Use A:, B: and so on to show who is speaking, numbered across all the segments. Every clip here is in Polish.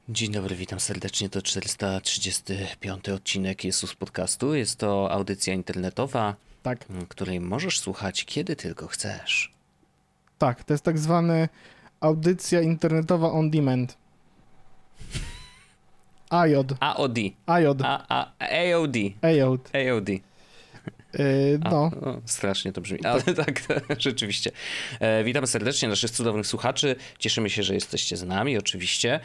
A: Dzień dobry, witam serdecznie. To 435 odcinek Jesus Podcastu. Jest to audycja internetowa,
B: Tak,
A: której możesz słuchać kiedy tylko chcesz.
B: tak, to jest tak zwany audycja internetowa on demand. AJ.
A: AOD.
B: AJ.
A: AOD.
B: AJ.
A: AOD.
B: No.
A: Strasznie to brzmi, ale tak, rzeczywiście. Witamy serdecznie naszych cudownych słuchaczy. Cieszymy się, że jesteście z nami, oczywiście.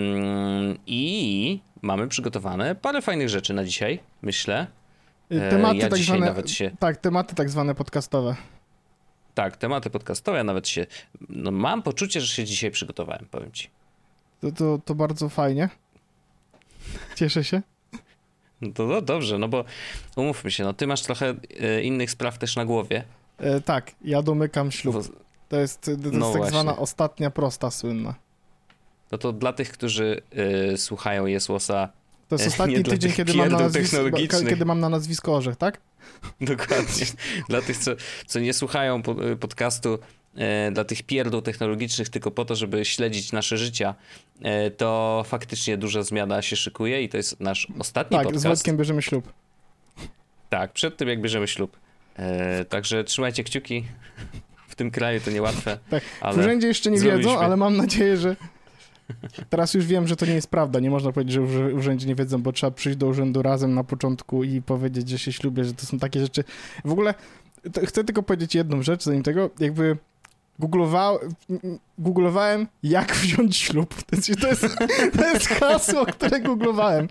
A: I mamy przygotowane parę fajnych rzeczy na dzisiaj, myślę.
B: Tematy
A: ja
B: tak
A: dzisiaj
B: zwane,
A: nawet się...
B: tak, tematy tak zwane podcastowe.
A: Tak, tematy podcastowe, ja nawet się... No, mam poczucie, że się dzisiaj przygotowałem, powiem ci.
B: To bardzo fajnie. Cieszę się.
A: No dobrze, no bo umówmy się, no ty masz trochę innych spraw też na głowie.
B: Tak, ja domykam ślub. To jest
A: No
B: tak
A: właśnie.
B: zwana ostatnia prosta słynna.
A: No to dla tych, którzy słuchają Jesłosa,
B: To jest
A: nie
B: ostatni
A: dla
B: tydzień,
A: tych
B: kiedy mam,
A: pierdół technologicznych.
B: kiedy mam na nazwisko Orzech, tak?
A: Dokładnie. Dla tych, co nie słuchają podcastu, dla tych pierdół technologicznych tylko po to, żeby śledzić nasze życia, to faktycznie duża zmiana się szykuje i to jest nasz ostatni podcast.
B: Tak, z Wojtkiem bierzemy ślub.
A: Tak, przed tym jak bierzemy ślub. Także trzymajcie kciuki. W tym kraju to niełatwe.
B: Tak,
A: ale
B: w urzędzie jeszcze nie
A: zrobiliśmy.
B: wiedzą, ale mam nadzieję, że... Teraz już wiem, że to nie jest prawda. Nie można powiedzieć, że w urzędzie nie wiedzą, bo trzeba przyjść do urzędu razem na początku i powiedzieć, że się ślubię, że to są takie rzeczy. W ogóle chcę tylko powiedzieć jedną rzecz, zanim tego, jakby googlowałem, jak wziąć ślub. To jest hasło, które googlowałem.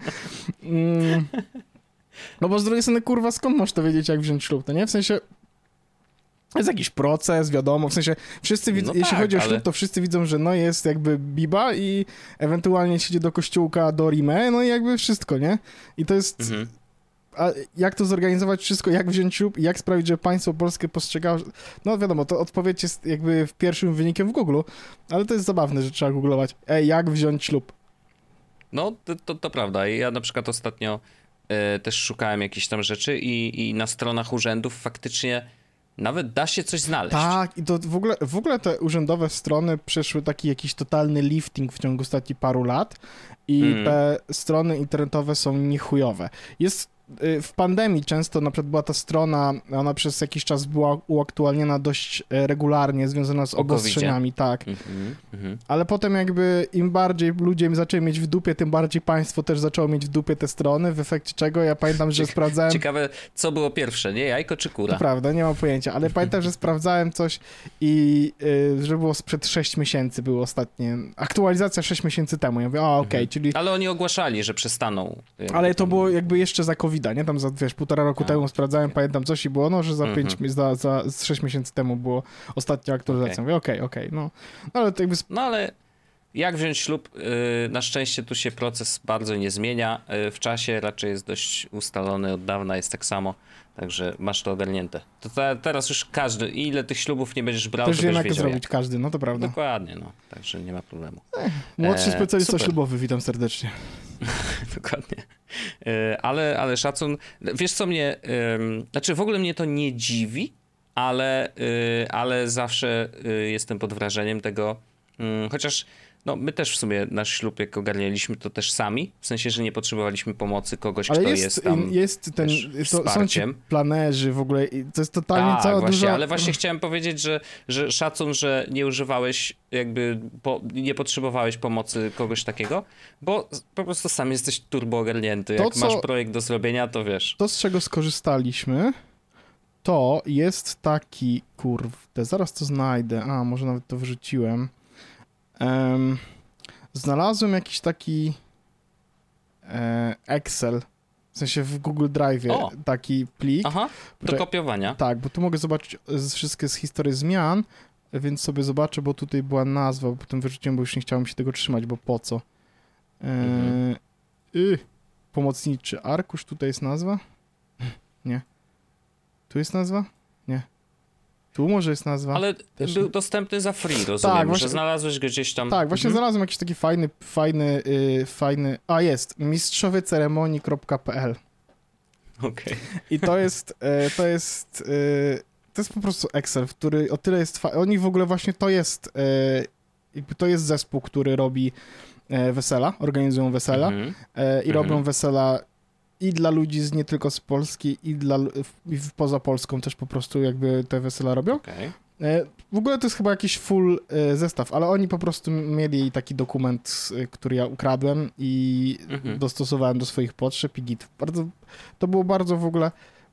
B: No bo z drugiej strony, kurwa, skąd masz to wiedzieć, jak wziąć ślub, to nie? W sensie... Jest jakiś proces, wiadomo, w sensie wszyscy widzą,
A: No
B: jeśli
A: tak,
B: chodzi o ślub,
A: ale...
B: to wszyscy widzą, że no jest jakby biba i ewentualnie się idzie do kościółka, do Rimę, no i jakby wszystko, nie? I to jest...
A: Mhm.
B: A jak to zorganizować wszystko, jak wziąć ślub i jak sprawić, że państwo polskie postrzegało... No wiadomo, to odpowiedź jest jakby pierwszym wynikiem w Google, ale to jest zabawne, że trzeba googlować. Jak wziąć ślub?
A: No, to prawda. Ja na przykład ostatnio też szukałem jakichś tam rzeczy i na stronach urzędów faktycznie nawet da się coś znaleźć.
B: Tak, i to w ogóle te urzędowe strony przeszły taki jakiś totalny lifting w ciągu ostatnich paru lat i te strony internetowe są niechujowe. Jest w pandemii często na przykład była ta strona, ona przez jakiś czas była uaktualniana dość regularnie, związana z obostrzeniami, tak. Ale potem jakby im bardziej ludzie zaczęli mieć w dupie, tym bardziej państwo też zaczęło mieć w dupie te strony, w efekcie czego ja pamiętam, że sprawdzałem...
A: Ciekawe, co było pierwsze, nie? Jajko czy kura?
B: To prawda, nie mam pojęcia, ale pamiętam, że sprawdzałem coś i że było sprzed 6 miesięcy było ostatnie, aktualizacja 6 miesięcy temu. Ja mówię, okej, czyli...
A: Ale oni ogłaszali, że przestaną.
B: Ale to było jakby jeszcze za COVID-a, nie? Tam za, półtora roku temu sprawdzałem, pamiętam coś i było, no, że za 6 miesięcy temu było ostatnia aktualizacja. Mówię, okej, no. Ale to jakby...
A: No ale jak wziąć ślub? Na szczęście tu się proces bardzo nie zmienia. W czasie raczej jest dość ustalony, od dawna jest tak samo. Także masz to ogarnięte. To teraz już każdy, ile tych ślubów nie będziesz brał,
B: Też
A: to
B: wiem,
A: będziesz
B: jak to
A: wiedział
B: zrobić, każdy, no to prawda.
A: Dokładnie, no. Także nie ma problemu.
B: Młodszy specjalista
A: super.
B: ślubowy, witam serdecznie.
A: Dokładnie. Ale szacun. Wiesz co mnie, znaczy w ogóle mnie to nie dziwi, ale zawsze jestem pod wrażeniem tego, chociaż no my też w sumie nasz ślub jak ogarnialiśmy to też sami, w sensie, że nie potrzebowaliśmy pomocy kogoś,
B: ale
A: kto jest tam
B: jest ten, są ci
A: wsparciem.
B: planerzy w ogóle, to jest totalnie
A: Tak,
B: cała
A: właśnie,
B: duża...
A: ale właśnie chciałem powiedzieć, że szacun, że nie używałeś jakby, nie potrzebowałeś pomocy kogoś takiego, bo po prostu sam jesteś turbo ogarnięty. Jak masz projekt do zrobienia, to wiesz.
B: To, z czego skorzystaliśmy, to jest taki, kurde, zaraz to znajdę, może nawet to wyrzuciłem. Znalazłem jakiś taki Excel, w sensie w Google Drive taki plik.
A: Aha, do kopiowania.
B: Tak, bo tu mogę zobaczyć wszystkie z historii zmian, więc sobie zobaczę, bo tutaj była nazwa, bo potem wyrzuciłem, bo już nie chciałem się tego trzymać, bo po co. Pomocniczy arkusz, tutaj jest nazwa? Nie. Tu jest nazwa? Nie. Tu może jest nazwa.
A: Ale
B: też
A: był
B: nie.
A: dostępny za free, rozumiem,
B: tak, właśnie,
A: że znalazłeś go gdzieś tam.
B: Tak, właśnie znalazłem jakiś taki fajny... jest, mistrzowieceremonii.pl.
A: Okej.
B: I to jest po prostu Excel, który o tyle jest... Oni w ogóle właśnie to jest... jakby to jest zespół, który robi wesela, organizują wesela i robią wesela i dla ludzi nie tylko z Polski, i poza Polską też po prostu jakby te wesela robią.
A: Okay.
B: W ogóle to jest chyba jakiś full zestaw, ale oni po prostu mieli taki dokument, który ja ukradłem i dostosowałem do swoich potrzeb i git. To było bardzo w ogóle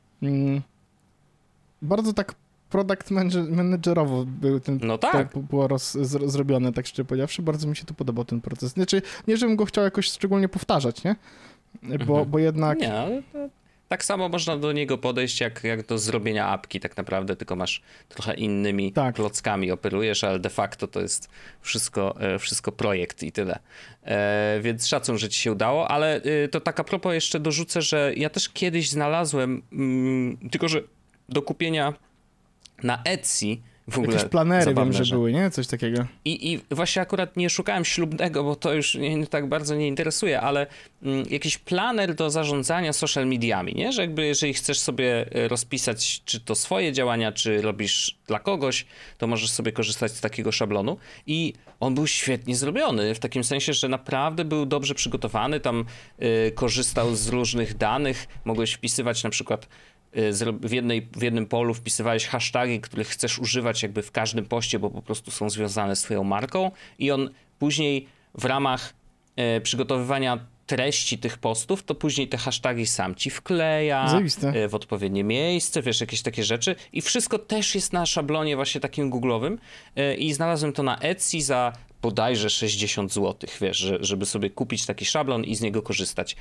B: bardzo tak product managerowo był ten,
A: no tak.
B: to było zrobione, tak szczerze powiedziawszy. Bardzo mi się tu podobał ten proces. Znaczy, nie żebym go chciał jakoś szczególnie powtarzać, nie? Bo jednak...
A: Nie, ale to tak samo można do niego podejść jak do zrobienia apki tak naprawdę, tylko masz trochę innymi klockami operujesz, ale de facto to jest wszystko projekt i tyle. Więc szacun, że ci się udało, ale to tak a propos jeszcze dorzucę, że ja też kiedyś znalazłem, tylko że do kupienia na Etsy w ogóle
B: jakieś planery
A: zabawne,
B: wiem, że były, nie? Coś takiego.
A: I właśnie akurat nie szukałem ślubnego, bo to już mnie tak bardzo nie interesuje, ale jakiś planer do zarządzania social mediami, nie? Że jakby jeżeli chcesz sobie rozpisać czy to swoje działania, czy robisz dla kogoś, to możesz sobie korzystać z takiego szablonu i on był świetnie zrobiony, w takim sensie, że naprawdę był dobrze przygotowany, tam korzystał z różnych danych, mogłeś wpisywać na przykład w jednym polu wpisywałeś hasztagi, których chcesz używać jakby w każdym poście, bo po prostu są związane z twoją marką i on później w ramach przygotowywania treści tych postów, to później te hasztagi sam ci wkleja w odpowiednie miejsce, wiesz, jakieś takie rzeczy i wszystko też jest na szablonie właśnie takim googlowym i znalazłem to na Etsy za bodajże 60 zł, wiesz, żeby sobie kupić taki szablon i z niego korzystać.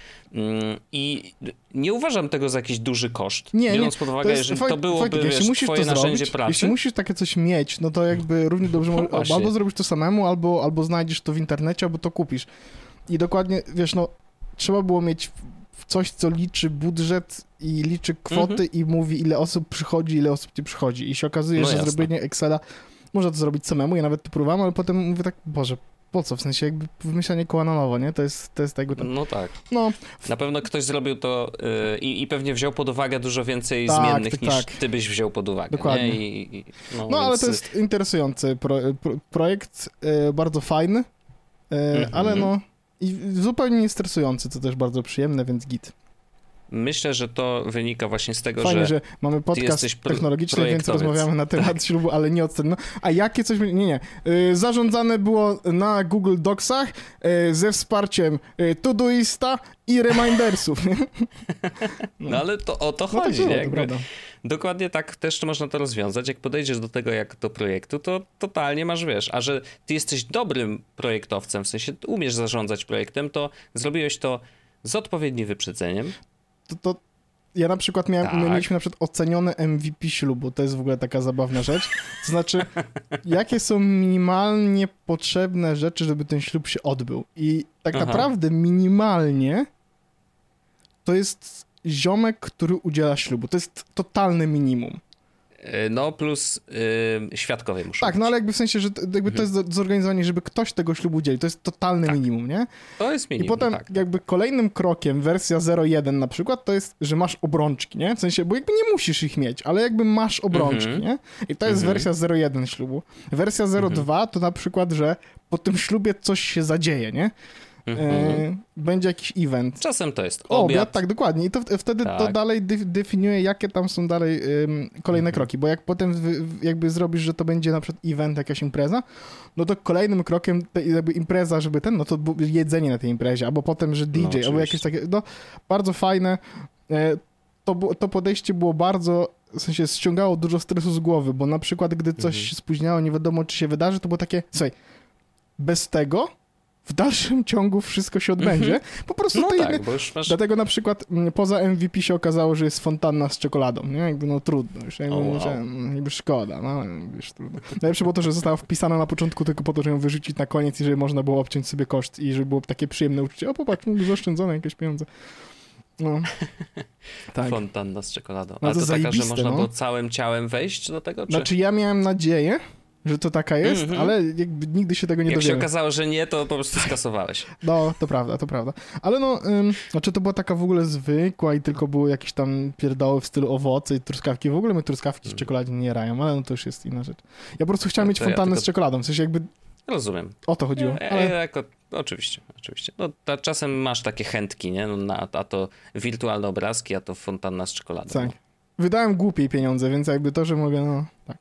A: I nie uważam tego za jakiś duży koszt, biorąc pod uwagę, że to byłoby, wiesz, twoje narzędzie pracy.
B: Jeśli musisz takie coś mieć, no to jakby równie dobrze albo zrobisz to samemu, albo znajdziesz to w internecie, albo to kupisz. I dokładnie, wiesz, no trzeba było mieć coś, co liczy budżet i liczy kwoty i mówi, ile osób przychodzi, ile osób nie przychodzi. I się okazuje, że zrobienie Excela można to zrobić samemu, ja nawet to próbowałem, ale potem mówię tak, Boże, po co? W sensie jakby wymyślanie koła na nowo, nie? To jest jakby...
A: No tak. No. Na pewno ktoś zrobił to i pewnie wziął pod uwagę dużo więcej zmiennych niż ty byś wziął pod uwagę.
B: Dokładnie.
A: Nie?
B: No ale to jest interesujący projekt, bardzo fajny, ale no i zupełnie nie stresujący, co też bardzo przyjemne, więc git.
A: Myślę, że to wynika właśnie z tego,
B: fajnie, że mamy podcast technologiczny, więc rozmawiamy na temat ślubu, ale nie od no, a jakie coś... Nie. Zarządzane było na Google Docsach ze wsparciem Todoista i Remindersów.
A: No ale to o to chodzi, nie? Dokładnie tak też można to rozwiązać. Jak podejdziesz do tego jak do projektu, to totalnie masz, wiesz, a że ty jesteś dobrym projektowcem, w sensie umiesz zarządzać projektem, to zrobiłeś to z odpowiednim wyprzedzeniem.
B: To ja na przykład my mieliśmy na przykład ocenione MVP ślubu, to jest w ogóle taka zabawna rzecz. To znaczy, jakie są minimalnie potrzebne rzeczy, żeby ten ślub się odbył. I tak naprawdę minimalnie to jest ziomek, który udziela ślubu. To jest totalne minimum.
A: No plus świadkowie muszą
B: Tak,
A: być.
B: no ale jakby w sensie, że jakby to jest zorganizowanie, żeby ktoś tego ślubu udzielił. To jest totalne minimum, nie?
A: To jest minimum,
B: i potem jakby kolejnym krokiem, wersja 0.1 na przykład, to jest, że masz obrączki, nie? W sensie, bo jakby nie musisz ich mieć, ale jakby masz obrączki, nie? I to jest wersja 0.1 ślubu. Wersja 0.2 to na przykład, że po tym ślubie coś się zadzieje, nie? Będzie jakiś event.
A: Czasem to jest obiad.
B: Tak, dokładnie. I to wtedy to dalej definiuje, jakie tam są dalej kolejne kroki, bo jak potem jakby zrobisz, że to będzie na przykład event, jakaś impreza, no to kolejnym krokiem jakby impreza, żeby no to jedzenie na tej imprezie, albo potem, że DJ, albo jakieś takie, no bardzo fajne. To podejście było bardzo, w sensie ściągało dużo stresu z głowy, bo na przykład, gdy coś się spóźniało, nie wiadomo, czy się wydarzy, to było takie, słuchaj, bez tego w dalszym ciągu wszystko się odbędzie. Po prostu
A: no tak, bo już masz...
B: Dlatego na przykład poza MVP się okazało, że jest fontanna z czekoladą, nie? Jakby no trudno, już jakby szkoda, no już trudno. Najlepsze było to, że została wpisana na początku tylko po to, żeby ją wyrzucić na koniec i żeby można było obciąć sobie koszt i żeby było takie przyjemne uczucie. O popatrz, zaoszczędzone jakieś pieniądze. No. Tak.
A: Fontanna z czekoladą.
B: No
A: ale to taka, że można było całym ciałem wejść do tego? Czy...
B: Znaczy ja miałem nadzieję, że to taka jest, ale jakby nigdy się tego nie dowiemy.
A: Jak się okazało, że nie, to po prostu skasowałeś.
B: No, to prawda. Ale no, znaczy to była taka w ogóle zwykła i tylko były jakieś tam pierdoły w stylu owoce i truskawki. W ogóle my truskawki z czekoladzie nie jarają, ale no to już jest inna rzecz. Ja po prostu chciałem mieć fontannę z czekoladą, w sensie jakby
A: Rozumiem.
B: O to chodziło. Ale...
A: Oczywiście. No, czasem masz takie chętki, nie? No, a to wirtualne obrazki, a to fontanna z czekoladą.
B: Tak.
A: No.
B: Wydałem głupiej pieniądze, więc jakby to, że mogę, no tak.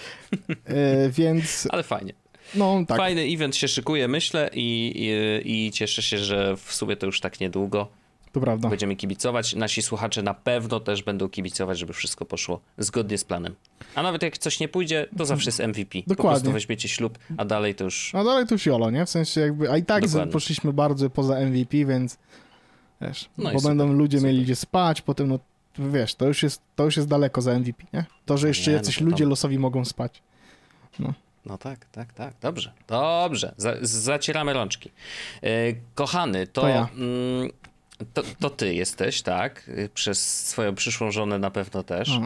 B: Więc...
A: Ale fajnie.
B: No, tak.
A: Fajny event się szykuje, myślę, i cieszę się, że w sumie to już tak niedługo.
B: To prawda.
A: Będziemy kibicować. Nasi słuchacze na pewno też będą kibicować, żeby wszystko poszło zgodnie z planem. A nawet jak coś nie pójdzie, to zawsze jest MVP.
B: Dokładnie.
A: Po prostu weźmiecie ślub, a dalej to już...
B: A dalej to już jolo, nie? W sensie jakby... A i tak
A: Dokładnie.
B: poszliśmy bardzo poza MVP, więc... Wiesz,
A: No
B: bo będą ludzie mieli gdzie spać, potem no... Wiesz, to już jest daleko za MVP, nie? To, że jeszcze jacyś ludzie losowi mogą spać.
A: No tak. Dobrze. Zacieramy rączki. Kochany,
B: To ja.
A: To ty jesteś, tak? Przez swoją przyszłą żonę na pewno też.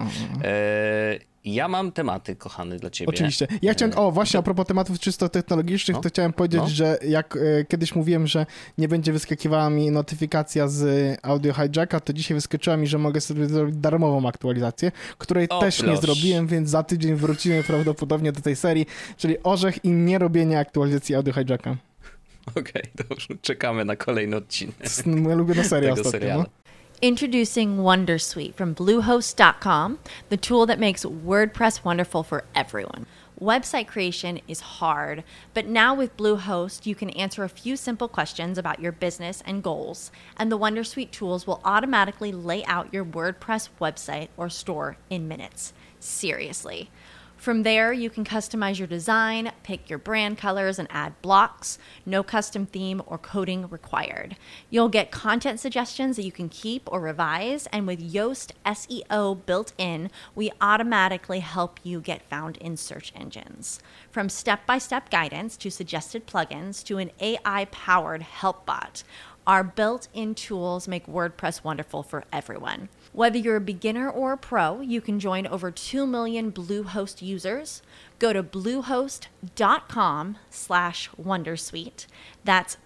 A: Ja mam tematy, kochany, dla ciebie.
B: Oczywiście. Ja chciałem, właśnie a propos tematów czysto technologicznych, to chciałem powiedzieć, że jak kiedyś mówiłem, że nie będzie wyskakiwała mi notyfikacja z Audio Hijacka, to dzisiaj wyskoczyła mi, że mogę sobie zrobić darmową aktualizację, której też nie zrobiłem, więc za tydzień wrócimy prawdopodobnie do tej serii, czyli orzech i nierobienie aktualizacji Audio Hijacka.
A: Okej, dobrze. Czekamy na kolejny odcinek.
B: To jest moja ulubiona seria ostatnio. No?
C: Introducing Wondersuite from Bluehost.com, the tool that makes WordPress wonderful for everyone. Website creation is hard, but now with Bluehost, you can answer a few simple questions about your business and goals, and the Wondersuite tools will automatically lay out your WordPress website or store in minutes. Seriously. From there, you can customize your design, pick your brand colors, and add blocks. No custom theme or coding required. You'll get content suggestions that you can keep or revise, and with Yoast SEO built in, we automatically help you get found in search engines. From step-by-step guidance to suggested plugins to an AI-powered help bot, our built-in tools make WordPress wonderful for everyone. Whether you're a beginner or a pro, you can join over 2 million Bluehost users. Go to bluehost.com/wondersuite. That's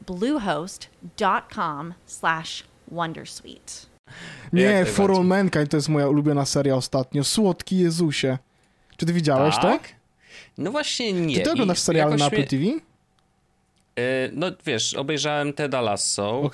C: bluehost.com/wondersuite.
B: Nie, For All Mankind to jest moja ulubiona seria ostatnio. Słodki Jezusie. Czy ty widziałeś to?
A: No właśnie nie.
B: Czy ty oglądasz seriale na Apple TV?
A: No wiesz, obejrzałem Teda Lasso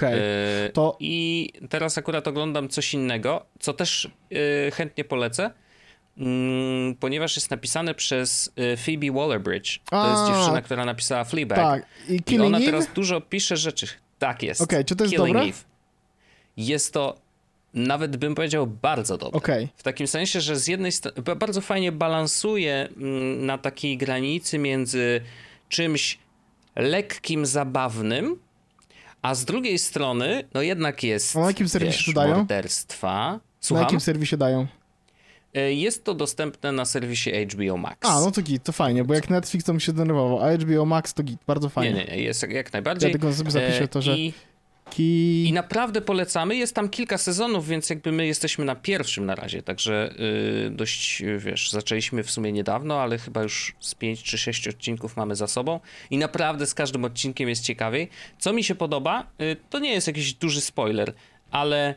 A: i teraz akurat oglądam coś innego, co też chętnie polecę, ponieważ jest napisane przez Phoebe Waller-Bridge. To jest dziewczyna, która napisała Fleabag.
B: Tak.
A: I ona teraz dużo pisze rzeczy. Tak jest.
B: Okej, czy to jest
A: Killing
B: dobre?
A: Eve. Jest to, nawet bym powiedział, bardzo dobre. W takim sensie, że z jednej strony bardzo fajnie balansuje na takiej granicy między czymś lekkim, zabawnym, a z drugiej strony, no jednak jest,
B: na jakim serwisie to dają?
A: Morderstwa. Słucham?
B: Na jakim serwisie dają?
A: Jest to dostępne na serwisie HBO Max.
B: No to git, to fajnie, bo jak Netflix to mi się denerwował, a HBO Max to git, bardzo fajnie.
A: Nie, jest jak najbardziej.
B: Ja tylko sobie zapiszę to, że...
A: I naprawdę polecamy. Jest tam kilka sezonów, więc jakby my jesteśmy na pierwszym na razie, także dość, wiesz, zaczęliśmy w sumie niedawno, ale chyba już z 5 czy 6 odcinków mamy za sobą i naprawdę z każdym odcinkiem jest ciekawiej. Co mi się podoba, to nie jest jakiś duży spoiler, ale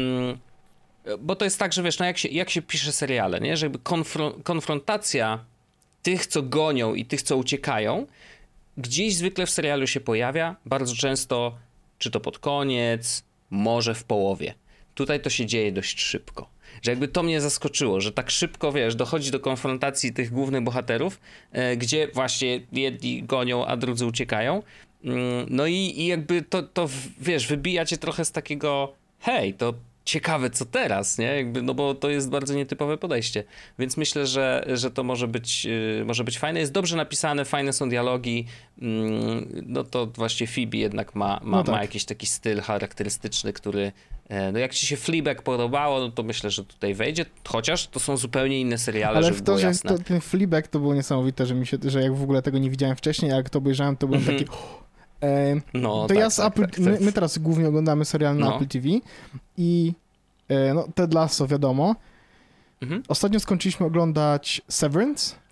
A: bo to jest tak, że wiesz, no jak się pisze seriale, nie? Że jakby konfrontacja tych, co gonią i tych, co uciekają, gdzieś zwykle w serialu się pojawia, bardzo często czy to pod koniec, może w połowie. Tutaj to się dzieje dość szybko. Że jakby to mnie zaskoczyło, że tak szybko, wiesz, dochodzi do konfrontacji tych głównych bohaterów, gdzie właśnie jedni gonią, a drudzy uciekają. No i jakby to, wiesz, wybija cię trochę z takiego, hej, to ciekawe co teraz, nie? Jakby, no bo to jest bardzo nietypowe podejście. Więc myślę, że to może być fajne. Jest dobrze napisane, fajne są dialogi. No to właśnie Phoebe jednak ma jakiś taki styl charakterystyczny, który no jak ci się Fleabag podobało, no to myślę, że tutaj wejdzie, chociaż to są zupełnie inne seriale,
B: ale
A: żeby było jasne.
B: Ale ten Fleabag to było niesamowite, że jak w ogóle tego nie widziałem wcześniej, a jak to obejrzałem, to byłem taki...
A: No,
B: to ja z Apple, my teraz głównie oglądamy serial na Apple TV i Ted Lasso, wiadomo. Ostatnio skończyliśmy oglądać Severance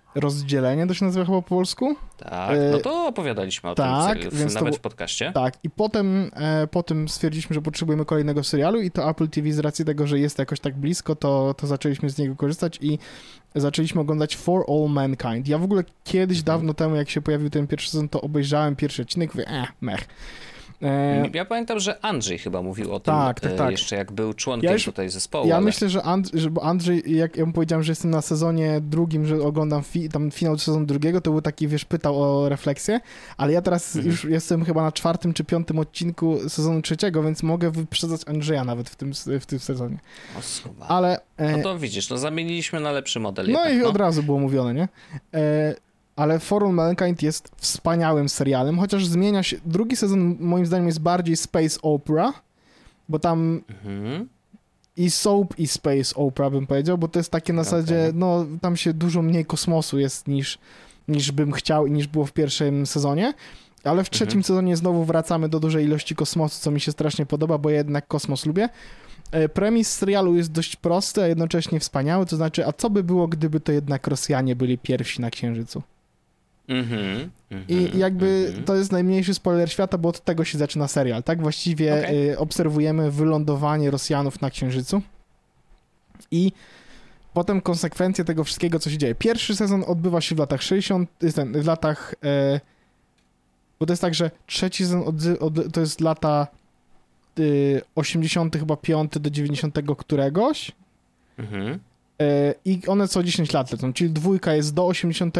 B: Rozdzielenie to się nazywa chyba po polsku.
A: Tak, no to opowiadaliśmy o
B: tak,
A: tym
B: więc
A: nawet w podcaście.
B: Tak, i potem stwierdziliśmy, że potrzebujemy kolejnego serialu i to Apple TV z racji tego, że jest jakoś tak blisko, to zaczęliśmy z niego korzystać i zaczęliśmy oglądać For All Mankind. Ja w ogóle kiedyś, dawno temu, jak się pojawił ten pierwszy sezon, to obejrzałem pierwszy odcinek, mówię, mech.
A: Ja pamiętam, że Andrzej chyba mówił o tym
B: tak.
A: jeszcze jak był członkiem tutaj zespołu.
B: Ja myślę, że bo Andrzej, jak ja mu powiedziałem, że jestem na sezonie drugim, że oglądam tam finał sezonu drugiego, to był taki, wiesz, pytał o refleksję, ale ja teraz już jestem chyba na 4. czy 5. odcinku sezonu 3, więc mogę wyprzedzać Andrzeja nawet w tym sezonie. Ale...
A: No to widzisz, no zamieniliśmy na lepszy model.
B: No
A: jednak,
B: i od razu było mówione, nie? Ale For All Mankind jest wspaniałym serialem, chociaż zmienia się... Drugi sezon moim zdaniem jest bardziej space opera, bo tam i soap i space opera bym powiedział, bo to jest takie na zasadzie, no tam się dużo mniej kosmosu jest niż bym chciał i niż było w pierwszym sezonie, ale w trzecim sezonie znowu wracamy do dużej ilości kosmosu, co mi się strasznie podoba, bo ja jednak kosmos lubię. Premis serialu jest dość prosty, a jednocześnie wspaniały, to znaczy, a co by było, gdyby to jednak Rosjanie byli pierwsi na Księżycu? I jakby to jest najmniejszy spoiler świata, bo od tego się zaczyna serial, tak? Właściwie obserwujemy wylądowanie Rosjanów na Księżycu i potem konsekwencje tego wszystkiego, co się dzieje. Pierwszy sezon odbywa się w latach 60, bo to jest tak, że trzeci sezon to jest lata 80 chyba 5 do 90 któregoś i one co 10 lat lecą, czyli dwójka jest do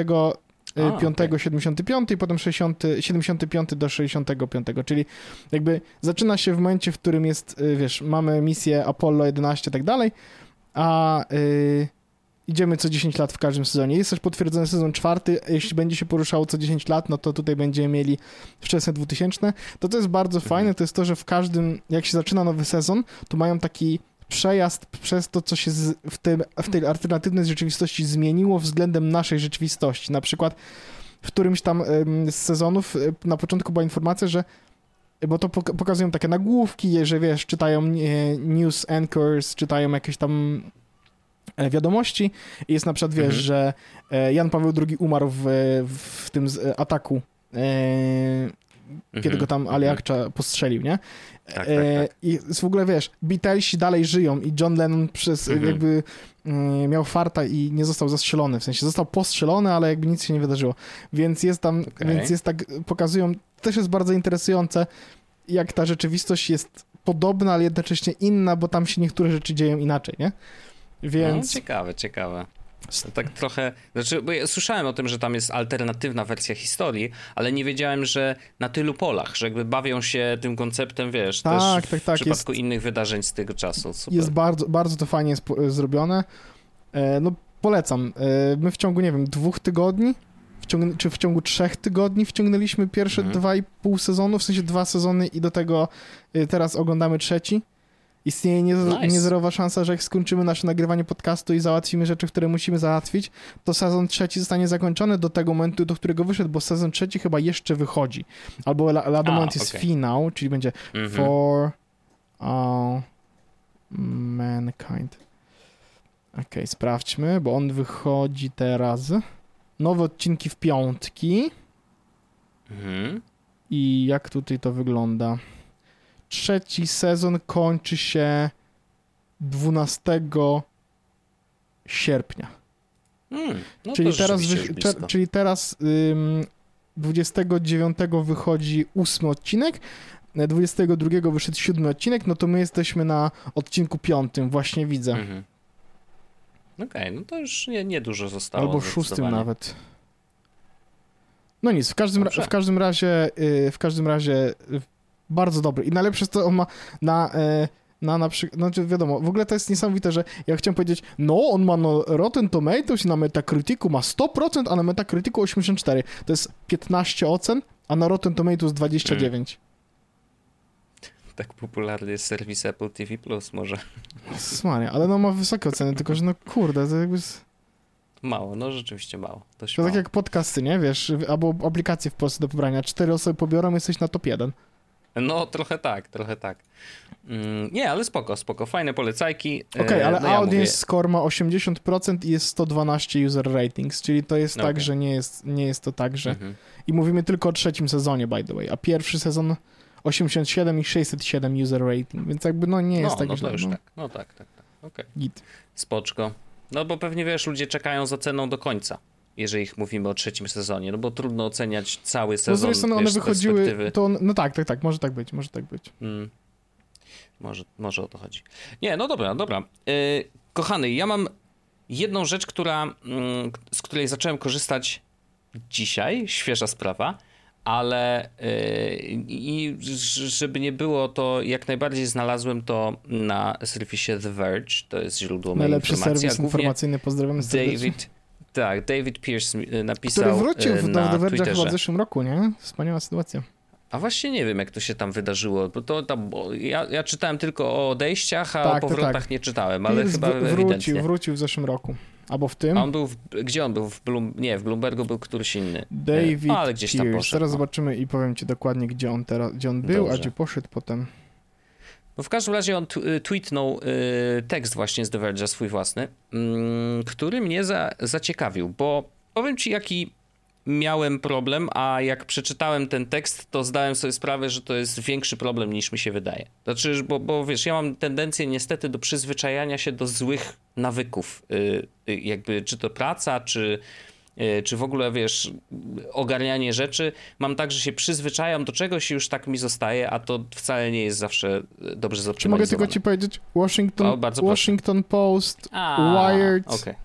B: 75 i potem 75 do 65, czyli jakby zaczyna się w momencie, w którym jest, wiesz, mamy misję Apollo 11 i tak dalej, a idziemy co 10 lat w każdym sezonie. Jest też potwierdzony sezon 4, jeśli będzie się poruszało co 10 lat, no to tutaj będziemy mieli wczesne 2000. To jest bardzo fajne, to jest to, że w każdym, jak się zaczyna nowy sezon, to mają taki przejazd przez to, co się w tej alternatywnej rzeczywistości zmieniło względem naszej rzeczywistości. Na przykład w którymś tam z sezonów na początku była informacja, że bo to pokazują takie nagłówki, że wiesz, czytają news anchors, czytają jakieś tam wiadomości i jest na przykład, wiesz, że Jan Paweł II umarł w tym ataku, kiedy go tam Ali Akcza postrzelił, nie?
A: Tak.
B: I w ogóle, wiesz, Beatlesi dalej żyją i John Lennon jakby miał farta i nie został zastrzelony, w sensie został postrzelony, ale jakby nic się nie wydarzyło. Więc jest tam, pokazują, też jest bardzo interesujące, jak ta rzeczywistość jest podobna, ale jednocześnie inna, bo tam się niektóre rzeczy dzieją inaczej, nie? Więc...
A: No, ciekawe. To tak trochę, znaczy, bo ja słyszałem o tym, że tam jest alternatywna wersja historii, ale nie wiedziałem, że na tylu polach, że jakby bawią się tym konceptem, wiesz, też w przypadku innych wydarzeń z tego czasu. Super.
B: Jest bardzo, bardzo to fajnie zrobione. No polecam. My w ciągu, nie wiem, 2 tygodni, czy w ciągu 3 tygodni wciągnęliśmy pierwsze 2,5 sezonu, w sensie 2 sezony i do tego teraz oglądamy trzeci. Istnieje niezerowa szansa, że jak skończymy nasze nagrywanie podcastu i załatwimy rzeczy, które musimy załatwić, to sezon 3 zostanie zakończony do tego momentu, do którego wyszedł, bo sezon 3 chyba jeszcze wychodzi. Albo lada moment jest finał, czyli będzie For All Mankind. Okej, sprawdźmy, bo on wychodzi teraz. Nowe odcinki w piątki. I jak tutaj to wygląda? Trzeci sezon kończy się 12 sierpnia.
A: No
B: czyli teraz 29 wychodzi 8 odcinek, 22 wyszedł 7 odcinek, no to my jesteśmy na odcinku 5, właśnie widzę.
A: Okej, no to już nie dużo zostało.
B: Albo 6 nawet. No nic, w każdym razie bardzo dobry. I najlepsze jest to, on ma na przykład, znaczy wiadomo, w ogóle to jest niesamowite, że ja chciałem powiedzieć, no on ma na Rotten Tomatoes i na Metacriticu ma 100%, a na Metacriticu 84%. To jest 15 ocen, a na Rotten Tomatoes 29.
A: Tak popularny jest serwis Apple TV+, może.
B: Smaria, ale no ma wysokie oceny, tylko że no kurde, to jakby...
A: Mało, no rzeczywiście mało.
B: To tak jak podcasty, nie? Wiesz, albo aplikacje w Polsce do pobrania. 4 osoby pobiorą, jesteś na top 1.
A: No, trochę tak. Nie, ale spoko. Fajne polecajki.
B: Okej, ale
A: no
B: audience score ma 80% i jest 112 user ratings, czyli to jest tak, że nie jest to tak, że... I mówimy tylko o trzecim sezonie, by the way, a pierwszy sezon 87 i 607 user rating, więc jakby nie jest tak źle.
A: No tak. Okej.
B: Git.
A: Spoczko. No bo pewnie, wiesz, ludzie czekają z oceną do końca, jeżeli mówimy o trzecim sezonie, no bo trudno oceniać cały sezon.
B: No z drugiej strony one wychodziły,
A: no
B: tak, może tak być.
A: Może o to chodzi. Nie, no dobra. Kochany, ja mam jedną rzecz, z której zacząłem korzystać dzisiaj, świeża sprawa, ale żeby nie było, to jak najbardziej znalazłem to na serwisie The Verge, to jest źródło mojej informacji.
B: Najlepszy serwis informacyjny, pozdrawiamy serdecznie.
A: David Pierce napisał
B: który wrócił
A: na
B: do The Verge'a
A: Twitterze.
B: chyba w zeszłym roku, nie? Wspaniała sytuacja.
A: A właśnie nie wiem, jak to się tam wydarzyło, bo ja czytałem tylko o odejściach, a o powrotach nie czytałem, ale
B: Pierce
A: chyba ewidentnie.
B: Wrócił w zeszłym roku. Albo w tym.
A: A on był gdzie on był? W Bloombergu był któryś inny.
B: David
A: ale gdzieś tam
B: Pierce.
A: poszedł.
B: Teraz zobaczymy i powiem ci dokładnie, gdzie on był,
A: Dobrze.
B: a gdzie poszedł potem.
A: No w każdym razie on tweetnął tekst właśnie z The Verge'a, swój własny, który mnie zaciekawił, bo powiem ci, jaki miałem problem, a jak przeczytałem ten tekst, to zdałem sobie sprawę, że to jest większy problem niż mi się wydaje. Znaczy, bo wiesz, ja mam tendencję niestety do przyzwyczajania się do złych nawyków, jakby czy to praca, czy w ogóle, wiesz, ogarnianie rzeczy. Mam tak, że się przyzwyczajam do czegoś i już tak mi zostaje, a to wcale nie jest zawsze dobrze zoptymalizowane.
B: Czy mogę tylko ci powiedzieć? Washington Post, Wired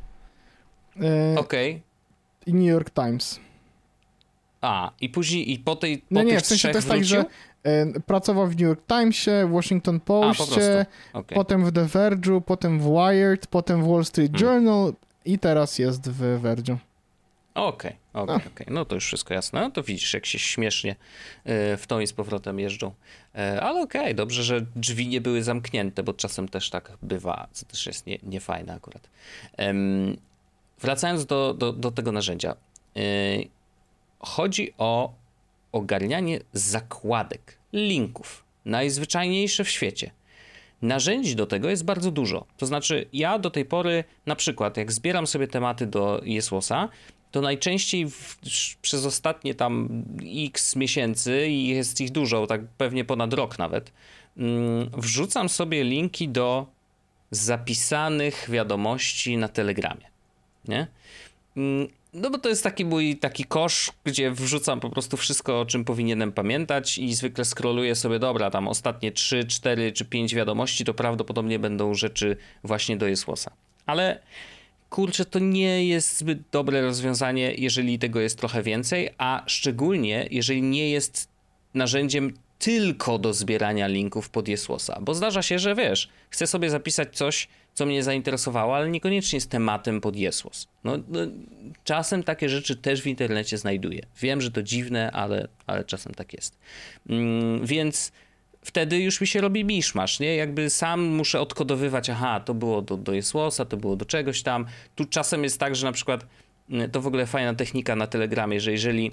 B: i New York Times.
A: I później i po tej
B: w sensie to jest tak, że pracował w New York Timesie, w Washington Postie, potem w The Verge'u, potem w Wired, potem w Wall Street Journal i teraz jest w Verge'u.
A: Okej. No to już wszystko jasne. No to widzisz, jak się śmiesznie w tą i z powrotem jeżdżą. Ale okej, dobrze, że drzwi nie były zamknięte, bo czasem też tak bywa, co też jest niefajne akurat. Wracając do tego narzędzia. Chodzi o ogarnianie zakładek, linków, najzwyczajniejsze w świecie. Narzędzi do tego jest bardzo dużo. To znaczy, ja do tej pory, na przykład, jak zbieram sobie tematy do Jesłosa, to najczęściej przez ostatnie tam x miesięcy, i jest ich dużo, tak pewnie ponad rok nawet, wrzucam sobie linki do zapisanych wiadomości na Telegramie. Nie? No bo to jest taki kosz, gdzie wrzucam po prostu wszystko, o czym powinienem pamiętać i zwykle scrolluję sobie, dobra, tam ostatnie 3, 4 czy 5 wiadomości to prawdopodobnie będą rzeczy właśnie do Jesłosa. Ale kurczę, to nie jest zbyt dobre rozwiązanie, jeżeli tego jest trochę więcej, a szczególnie jeżeli nie jest narzędziem tylko do zbierania linków pod Jesłosa. Bo zdarza się, że wiesz, chcę sobie zapisać coś, co mnie zainteresowało, ale niekoniecznie z tematem pod Jesłos. No, czasem takie rzeczy też w internecie znajduję. Wiem, że to dziwne, ale czasem tak jest. Więc wtedy już mi się robi miszmasz, nie? Jakby sam muszę odkodowywać, to było do Jesłosa, to było do czegoś tam. Tu czasem jest tak, że na przykład to w ogóle fajna technika na Telegramie, że jeżeli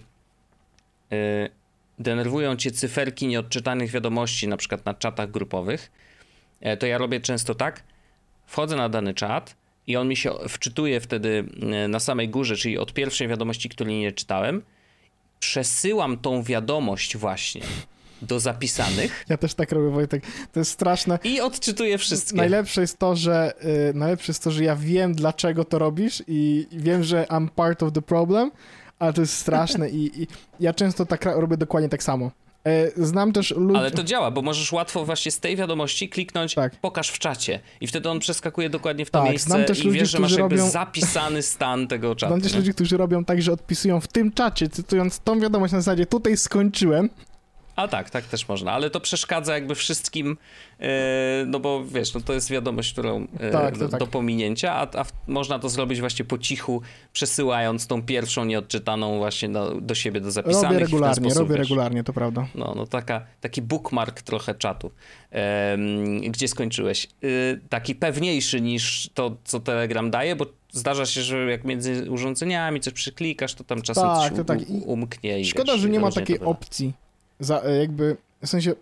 A: denerwują cię cyferki nieodczytanych wiadomości, na przykład na czatach grupowych, to ja robię często tak, wchodzę na dany czat i on mi się wczytuje wtedy na samej górze, czyli od pierwszej wiadomości, której nie czytałem, przesyłam tą wiadomość właśnie do zapisanych.
B: Ja też tak robię, Wojtek. To jest straszne.
A: I odczytuję wszystkie.
B: Najlepsze jest to, że ja wiem, dlaczego to robisz i wiem, że I'm part of the problem, ale to jest straszne i ja często tak robię dokładnie tak samo. Znam też ludzi...
A: Ale to działa, bo możesz łatwo właśnie z tej wiadomości kliknąć pokaż w czacie i wtedy on przeskakuje dokładnie w to miejsce i ludzi, wiesz, że masz jakby zapisany stan tego czatu.
B: Znam też ludzi, którzy robią tak, że odpisują w tym czacie, cytując tą wiadomość na zasadzie tutaj skończyłem.
A: A tak też można, ale to przeszkadza jakby wszystkim, no bo wiesz, no to jest wiadomość, którą do pominięcia, a można to zrobić właśnie po cichu, przesyłając tą pierwszą nieodczytaną właśnie do siebie, do zapisanych.
B: Robię regularnie, to prawda.
A: No taki bookmark trochę czatu. Gdzie skończyłeś? Taki pewniejszy niż to, co Telegram daje, bo zdarza się, że jak między urządzeniami coś przyklikasz, to tam czasem coś umknie. I
B: szkoda,
A: wiesz,
B: że nie ma takiej opcji. Jakby w sensie...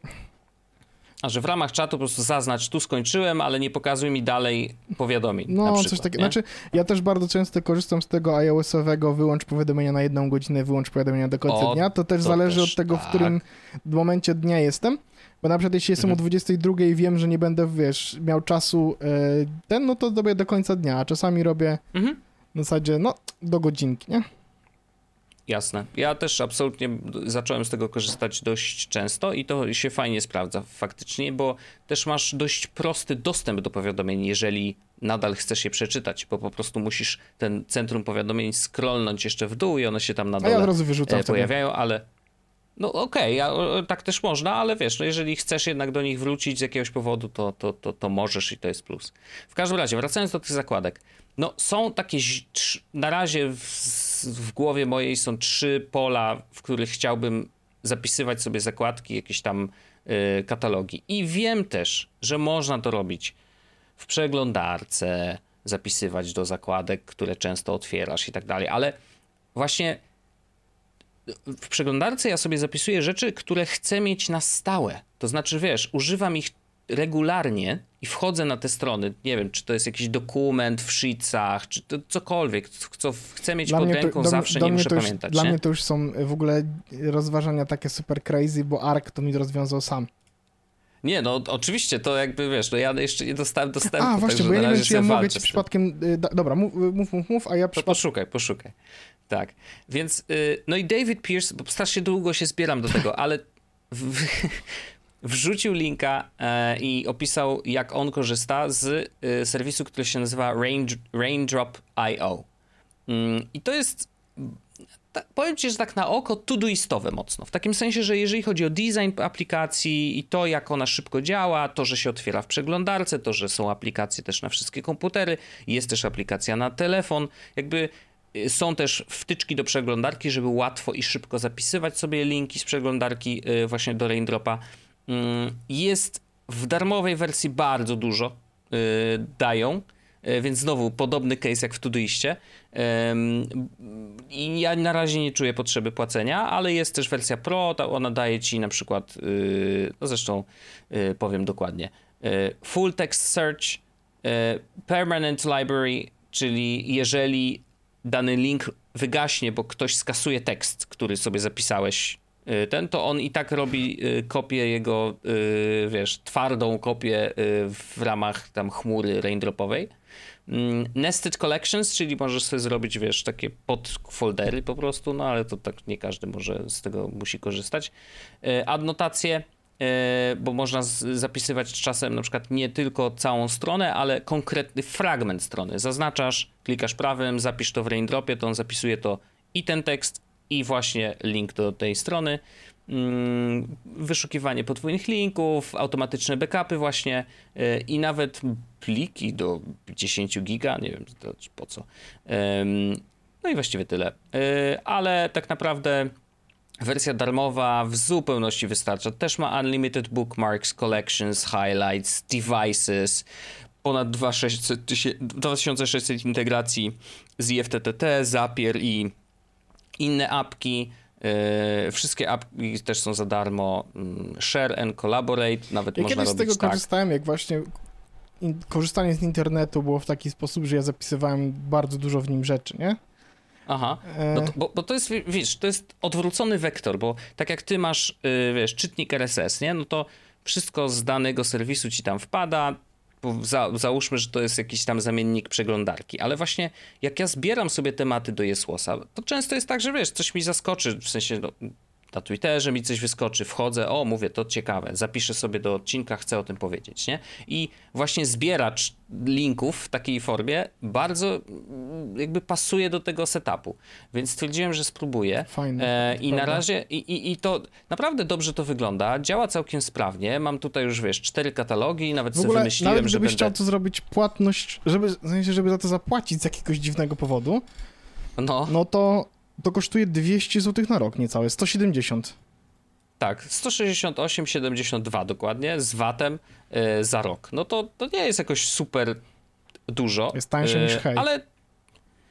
A: A że w ramach czatu po prostu zaznacz, tu skończyłem, ale nie pokazuj mi dalej powiadomień.
B: No,
A: na przykład,
B: coś takiego.
A: Nie?
B: Znaczy, ja też bardzo często korzystam z tego iOS-owego wyłącz powiadomienia na 1 godzinę, wyłącz powiadomienia do końca dnia. To też zależy od tego, w którym momencie dnia jestem. Bo na przykład jeśli jestem o 22 i wiem, że nie będę, miał czasu no to robię do końca dnia, a czasami robię w zasadzie, do godzinki, nie?
A: Jasne. Ja też absolutnie zacząłem z tego korzystać dość często i to się fajnie sprawdza faktycznie, bo też masz dość prosty dostęp do powiadomień, jeżeli nadal chcesz je przeczytać, bo po prostu musisz ten centrum powiadomień scrollnąć jeszcze w dół i one się tam na dole
B: ja od razu wyrzucam
A: pojawiają, ale no okej, tak też można, ale wiesz, jeżeli chcesz jednak do nich wrócić z jakiegoś powodu, to możesz i to jest plus. W każdym razie, wracając do tych zakładek, są takie, na razie w głowie mojej są 3 pola, w których chciałbym zapisywać sobie zakładki, jakieś tam katalogi. I wiem też, że można to robić w przeglądarce, zapisywać do zakładek, które często otwierasz i tak dalej, ale właśnie w przeglądarce ja sobie zapisuję rzeczy, które chcę mieć na stałe. To znaczy, używam ich regularnie i wchodzę na te strony, nie wiem, czy to jest jakiś dokument w Sheetsach, czy to cokolwiek, co chcę mieć pod ręką, zawsze nie muszę pamiętać.
B: Dla mnie to już są w ogóle rozważania takie super crazy, bo ARC to mi rozwiązał sam.
A: Nie, oczywiście, to jakby ja jeszcze nie dostałem dostępu.
B: A, właśnie, bo ja nie wiem, czy ja mogę ci przypadkiem... Dobra, mów, a ja
A: przypadkiem... Poszukaj. Tak, więc, i David Pierce, bo strasznie długo się zbieram do tego, ale wrzucił linka i opisał, jak on korzysta z serwisu, który się nazywa Raindrop.io. I to jest, powiem ci, że tak na oko todoistowe mocno. W takim sensie, że jeżeli chodzi o design aplikacji i to, jak ona szybko działa, to, że się otwiera w przeglądarce, to, że są aplikacje też na wszystkie komputery, jest też aplikacja na telefon, są też wtyczki do przeglądarki, żeby łatwo i szybko zapisywać sobie linki z przeglądarki właśnie do Raindropa. Jest w darmowej wersji bardzo dużo dają, więc znowu podobny case jak w Todoistie. I ja na razie nie czuję potrzeby płacenia, ale jest też wersja Pro, ona daje ci na przykład, zresztą powiem dokładnie, Full Text Search, Permanent Library, czyli jeżeli dany link wygaśnie, bo ktoś skasuje tekst, który sobie zapisałeś, to on i tak robi kopię jego, twardą kopię w ramach tam chmury raindropowej. Nested Collections, czyli możesz sobie zrobić, takie podfoldery po prostu, ale to tak nie każdy może z tego musi korzystać. Adnotacje, bo można zapisywać czasem na przykład nie tylko całą stronę, ale konkretny fragment strony. Zaznaczasz, klikasz prawym, zapisz to w Raindropie, to on zapisuje to i ten tekst, i właśnie link do tej strony. Wyszukiwanie podwójnych linków, automatyczne backupy właśnie i nawet pliki do 10 giga, nie wiem po co. No i właściwie tyle. Ale tak naprawdę wersja darmowa w zupełności wystarcza. Też ma Unlimited Bookmarks, Collections, Highlights, Devices, ponad 2600 integracji z IFTTT, Zapier i inne apki. Wszystkie apki też są za darmo. Share and Collaborate, nawet
B: ja
A: można robić tak.
B: Ja kiedyś z tego korzystałem, jak właśnie korzystanie z internetu było w taki sposób, że ja zapisywałem bardzo dużo w nim rzeczy, nie?
A: Aha, bo to jest, to jest odwrócony wektor, bo tak jak ty masz, czytnik RSS, nie? No to wszystko z danego serwisu ci tam wpada, bo załóżmy, że to jest jakiś tam zamiennik przeglądarki, ale właśnie jak ja zbieram sobie tematy do Jesłosa, to często jest tak, że coś mi zaskoczy, w sensie na Twitterze mi coś wyskoczy, wchodzę, mówię, to ciekawe, zapiszę sobie do odcinka, chcę o tym powiedzieć, nie? I właśnie zbieracz linków w takiej formie bardzo pasuje do tego setupu, więc stwierdziłem, że spróbuję.
B: Fajne.
A: I na razie, i to naprawdę dobrze to wygląda, działa całkiem sprawnie, mam tutaj już, 4 katalogi, nawet sobie wymyśliłem,
B: nawet
A: że
B: gdybyś chciał to zrobić płatność, żeby za to zapłacić z jakiegoś dziwnego powodu, no to kosztuje 200 zł na rok niecałe, 170.
A: Tak, 168,72 dokładnie, z VAT-em za rok. No to nie jest jakoś super dużo.
B: Jest tańsze niż Hej.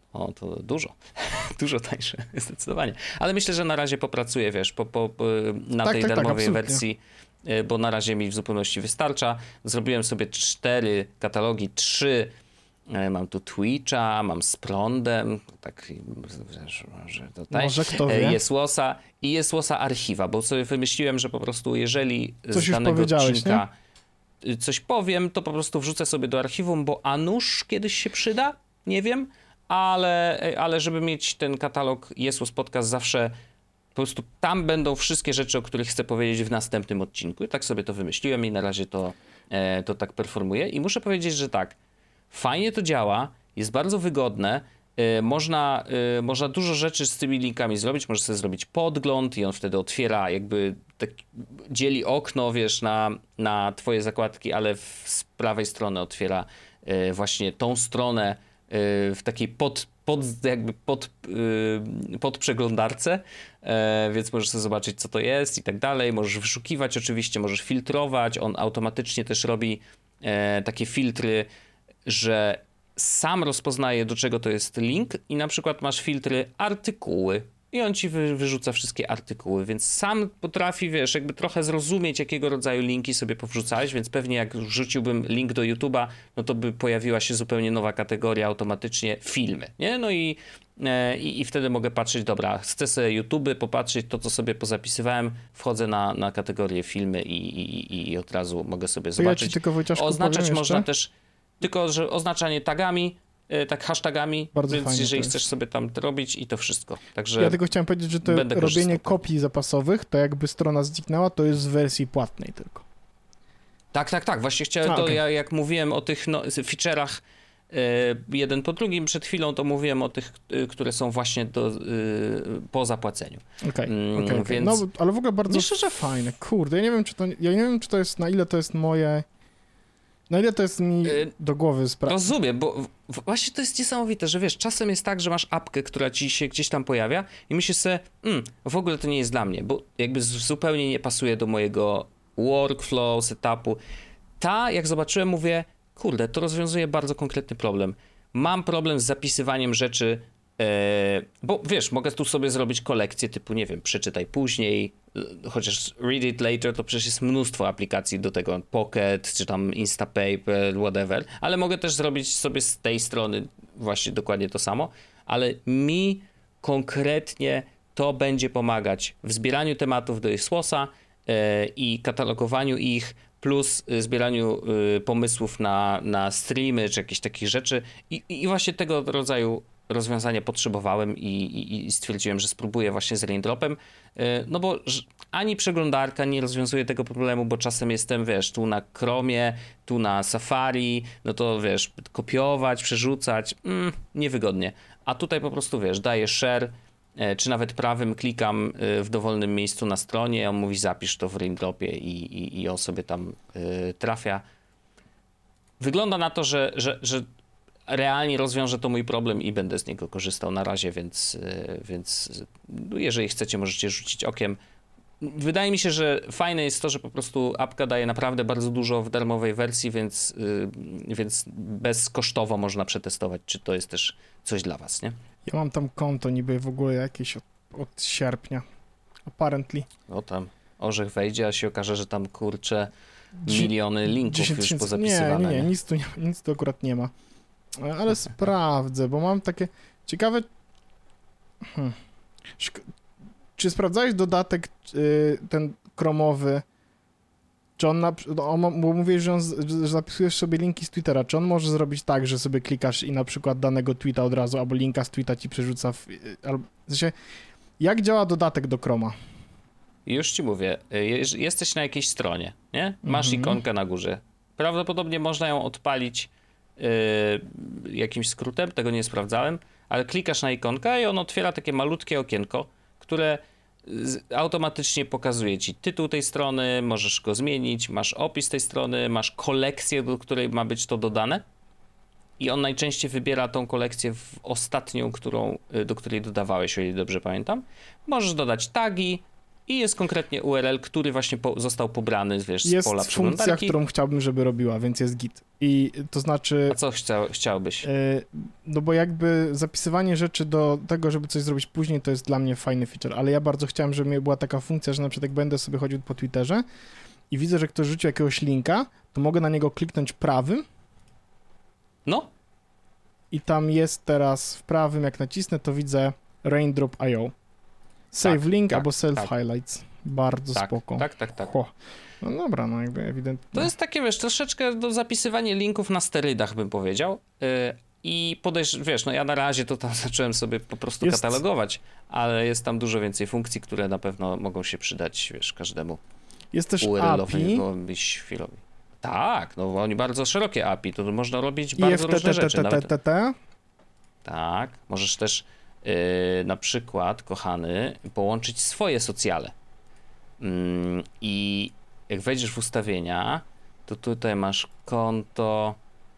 A: O, to dużo. Dużo tańsze, zdecydowanie. Ale myślę, że na razie popracuję, wiesz, na tej darmowej wersji, bo na razie mi w zupełności wystarcza. Zrobiłem sobie 4 katalogi, 3. Mam tu Twitcha, mam z prądem, tak, że tutaj.
B: Może kto wie.
A: Jest łosa archiwa, bo sobie wymyśliłem, że po prostu jeżeli
B: coś
A: z danego odcinka
B: nie?
A: coś powiem, to po prostu wrzucę sobie do archiwum, bo a nuż kiedyś się przyda, nie wiem, ale żeby mieć ten katalog Jesłos Podcast zawsze po prostu tam będą wszystkie rzeczy, o których chcę powiedzieć w następnym odcinku. I tak sobie to wymyśliłem i na razie to tak performuję. I muszę powiedzieć, że tak, fajnie to działa, jest bardzo wygodne, można dużo rzeczy z tymi linkami zrobić, możesz sobie zrobić podgląd i on wtedy otwiera, jakby tak dzieli okno, wiesz, na twoje zakładki, ale z prawej strony otwiera właśnie tą stronę w takiej pod przeglądarce, więc możesz sobie zobaczyć, co to jest i tak dalej. Możesz wyszukiwać oczywiście, możesz filtrować, on automatycznie też robi takie filtry, że sam rozpoznaje, do czego to jest link i na przykład masz filtry artykuły i on ci wyrzuca wszystkie artykuły, więc sam potrafi, wiesz, jakby trochę zrozumieć, jakiego rodzaju linki sobie powrzucałeś, więc pewnie jak wrzuciłbym link do YouTube'a, no to by pojawiła się zupełnie nowa kategoria automatycznie filmy, nie? No i wtedy mogę patrzeć, dobra, chcę sobie YouTube'y popatrzeć, to co sobie pozapisywałem, wchodzę na kategorię filmy i od razu mogę sobie zobaczyć.
B: Ja ci tylko, Wojciaszku,
A: oznaczać można też, tylko że oznaczanie tagami, tak hashtagami,
B: bardzo
A: więc jeżeli chcesz sobie tam robić i to wszystko. Także
B: ja tylko chciałem powiedzieć, że to robienie kopii zapasowych, to jakby strona zniknęła, to jest w wersji płatnej tylko.
A: Tak. Właśnie chciałem ja jak mówiłem o tych feature'ach jeden po drugim przed chwilą, to mówiłem o tych, które są właśnie po zapłaceniu.
B: Okej.
A: Więc
B: no, ale w ogóle bardzo myślę, że fajne. Kurde, ja nie wiem, czy to jest, na ile to jest moje... Na ile to jest mi do głowy sprawa?
A: Rozumiem, bo właśnie to jest niesamowite, że wiesz, czasem jest tak, że masz apkę, która ci się gdzieś tam pojawia i myślisz sobie, w ogóle to nie jest dla mnie, bo jakby zupełnie nie pasuje do mojego workflow, setupu. Jak zobaczyłem, mówię, kurde, to rozwiązuje bardzo konkretny problem. Mam problem z zapisywaniem rzeczy, bo wiesz, mogę tu sobie zrobić kolekcję typu, nie wiem, przeczytaj później, chociaż read it later to przecież jest mnóstwo aplikacji do tego, Pocket, czy tam Instapaper, whatever, ale mogę też zrobić sobie z tej strony właśnie dokładnie to samo, ale mi konkretnie to będzie pomagać w zbieraniu tematów do Jesłosa i katalogowaniu ich, plus zbieraniu pomysłów na streamy, czy jakieś takich rzeczy i właśnie tego rodzaju rozwiązania potrzebowałem i stwierdziłem, że spróbuję właśnie z Raindropem, no bo ani przeglądarka nie rozwiązuje tego problemu, bo czasem jestem, wiesz, tu na Chromie, tu na Safari, no to wiesz, kopiować, przerzucać, niewygodnie. A tutaj po prostu, wiesz, daję share, czy nawet prawym klikam w dowolnym miejscu na stronie, on mówi zapisz to w Raindropie i on sobie tam trafia. Wygląda na to, że realnie rozwiąże to mój problem i będę z niego korzystał na razie, więc jeżeli chcecie, możecie rzucić okiem. Wydaje mi się, że fajne jest to, że po prostu apka daje naprawdę bardzo dużo w darmowej wersji, więc bezkosztowo można przetestować, czy to jest też coś dla was, nie?
B: Ja mam tam konto niby w ogóle jakieś od sierpnia. Apparently.
A: O tam orzech wejdzie, a się okaże, że tam kurczę miliony linków już pozapisywane.
B: Nie, nic tu akurat nie ma. Ale sprawdzę, bo mam takie ciekawe... Czy sprawdzałeś dodatek ten chromowy? Czy on, bo mówisz, że zapisujesz sobie linki z Twittera, czy on może zrobić tak, że sobie klikasz i na przykład danego tweeta od razu, albo linka z tweeta ci przerzuca w sensie, jak działa dodatek do Chroma?
A: Już ci mówię, jesteś na jakiejś stronie, nie? Masz ikonkę na górze. Prawdopodobnie można ją odpalić jakimś skrótem, tego nie sprawdzałem, ale klikasz na ikonkę i on otwiera takie malutkie okienko, które automatycznie pokazuje ci tytuł tej strony, możesz go zmienić, masz opis tej strony, masz kolekcję, do której ma być to dodane i on najczęściej wybiera tą kolekcję ostatnią, do której dodawałeś, o ile dobrze pamiętam. Możesz dodać tagi, i jest konkretnie URL, który właśnie został pobrany, wiesz, z
B: jest
A: pola
B: funkcja,
A: przeglądarki.
B: którą chciałbym, żeby robiła, więc jest git. I to znaczy...
A: A co chciałbyś?
B: No bo jakby zapisywanie rzeczy do tego, żeby coś zrobić później, to jest dla mnie fajny feature, ale ja bardzo chciałem, żeby była taka funkcja, że na przykład jak będę sobie chodził po Twitterze i widzę, że ktoś rzucił jakiegoś linka, to mogę na niego kliknąć prawym.
A: No.
B: I tam jest teraz w prawym, jak nacisnę, to widzę Raindrop.io. Save link albo self-highlights. Bardzo spoko.
A: Tak.
B: No dobra, no jakby ewidentnie.
A: To jest takie, wiesz, troszeczkę do zapisywania linków na sterydach, bym powiedział. I wiesz, no ja na razie to tam zacząłem sobie po prostu katalogować, ale jest tam dużo więcej funkcji, które na pewno mogą się przydać, wiesz, każdemu
B: jest też
A: URL-owi, chwilowi. Tak, no oni bardzo szerokie API, to można robić bardzo różne rzeczy. Tak, możesz też na przykład, kochany, połączyć swoje socjale. I jak wejdziesz w ustawienia, to tutaj masz konto,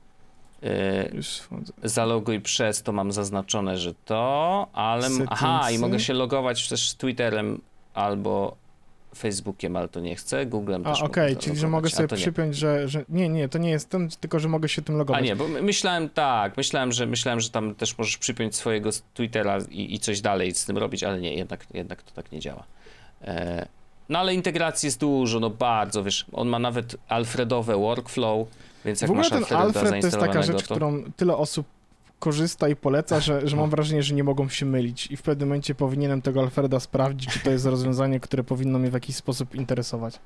A: zaloguj przez, to mam zaznaczone, że to, ale... Aha, i mogę się logować też z Twitterem albo Facebookiem, ale to nie chcę, Googlem też
B: okej, czyli że mogę sobie przypiąć, że... Nie, to nie jest ten, tylko że mogę się tym logować.
A: A nie, bo myślałem, że tam też możesz przypiąć swojego Twittera i coś dalej z tym robić, ale nie, jednak to tak nie działa. No ale integracji jest dużo, no bardzo, wiesz, on ma nawet Alfredowe workflow, więc jak masz Alfreda
B: Alfred to jest taka rzecz, którą tyle osób korzysta i poleca, że mam wrażenie, że nie mogą się mylić i w pewnym momencie powinienem tego Alfreda sprawdzić, czy to jest rozwiązanie, które powinno mnie w jakiś sposób interesować.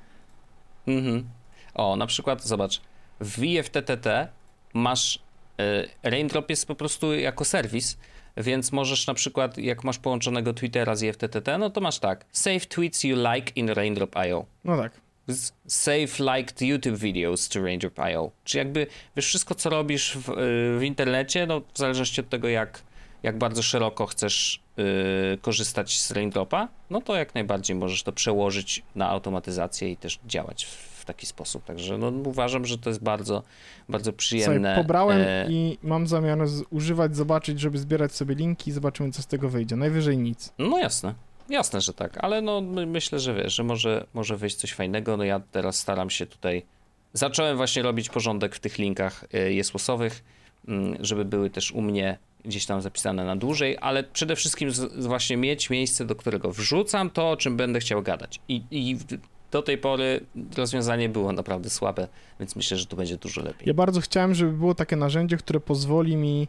A: O, na przykład, zobacz, w IFTTT masz, Raindrop jest po prostu jako serwis, więc możesz na przykład, jak masz połączonego Twittera z IFTTT, no to masz tak, save tweets you like in Raindrop.io.
B: No tak.
A: Save liked YouTube videos to Raindrop.io. Czyli jakby, wiesz, wszystko co robisz w internecie, no w zależności od tego jak bardzo szeroko chcesz korzystać z Raindropa, no to jak najbardziej możesz to przełożyć na automatyzację i też działać w taki sposób. Także no, uważam, że to jest bardzo, bardzo przyjemne.
B: Słuchaj, pobrałem i mam zamiar używać, zobaczyć, żeby zbierać sobie linki i zobaczymy, co z tego wyjdzie. Najwyżej nic.
A: No jasne, że tak, ale no myślę, że wiesz, że może wyjść coś fajnego. No ja teraz staram się tutaj, zacząłem właśnie robić porządek w tych linkach jesłosowych, żeby były też u mnie gdzieś tam zapisane na dłużej, ale przede wszystkim właśnie mieć miejsce, do którego wrzucam to, o czym będę chciał gadać. I do tej pory rozwiązanie było naprawdę słabe, więc myślę, że tu będzie dużo lepiej.
B: Ja bardzo chciałem, żeby było takie narzędzie, które pozwoli mi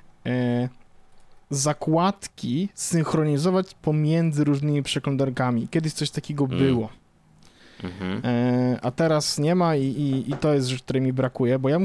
B: zakładki synchronizować pomiędzy różnymi przeglądarkami. Kiedyś coś takiego było. A teraz nie ma i to jest rzecz, której mi brakuje, bo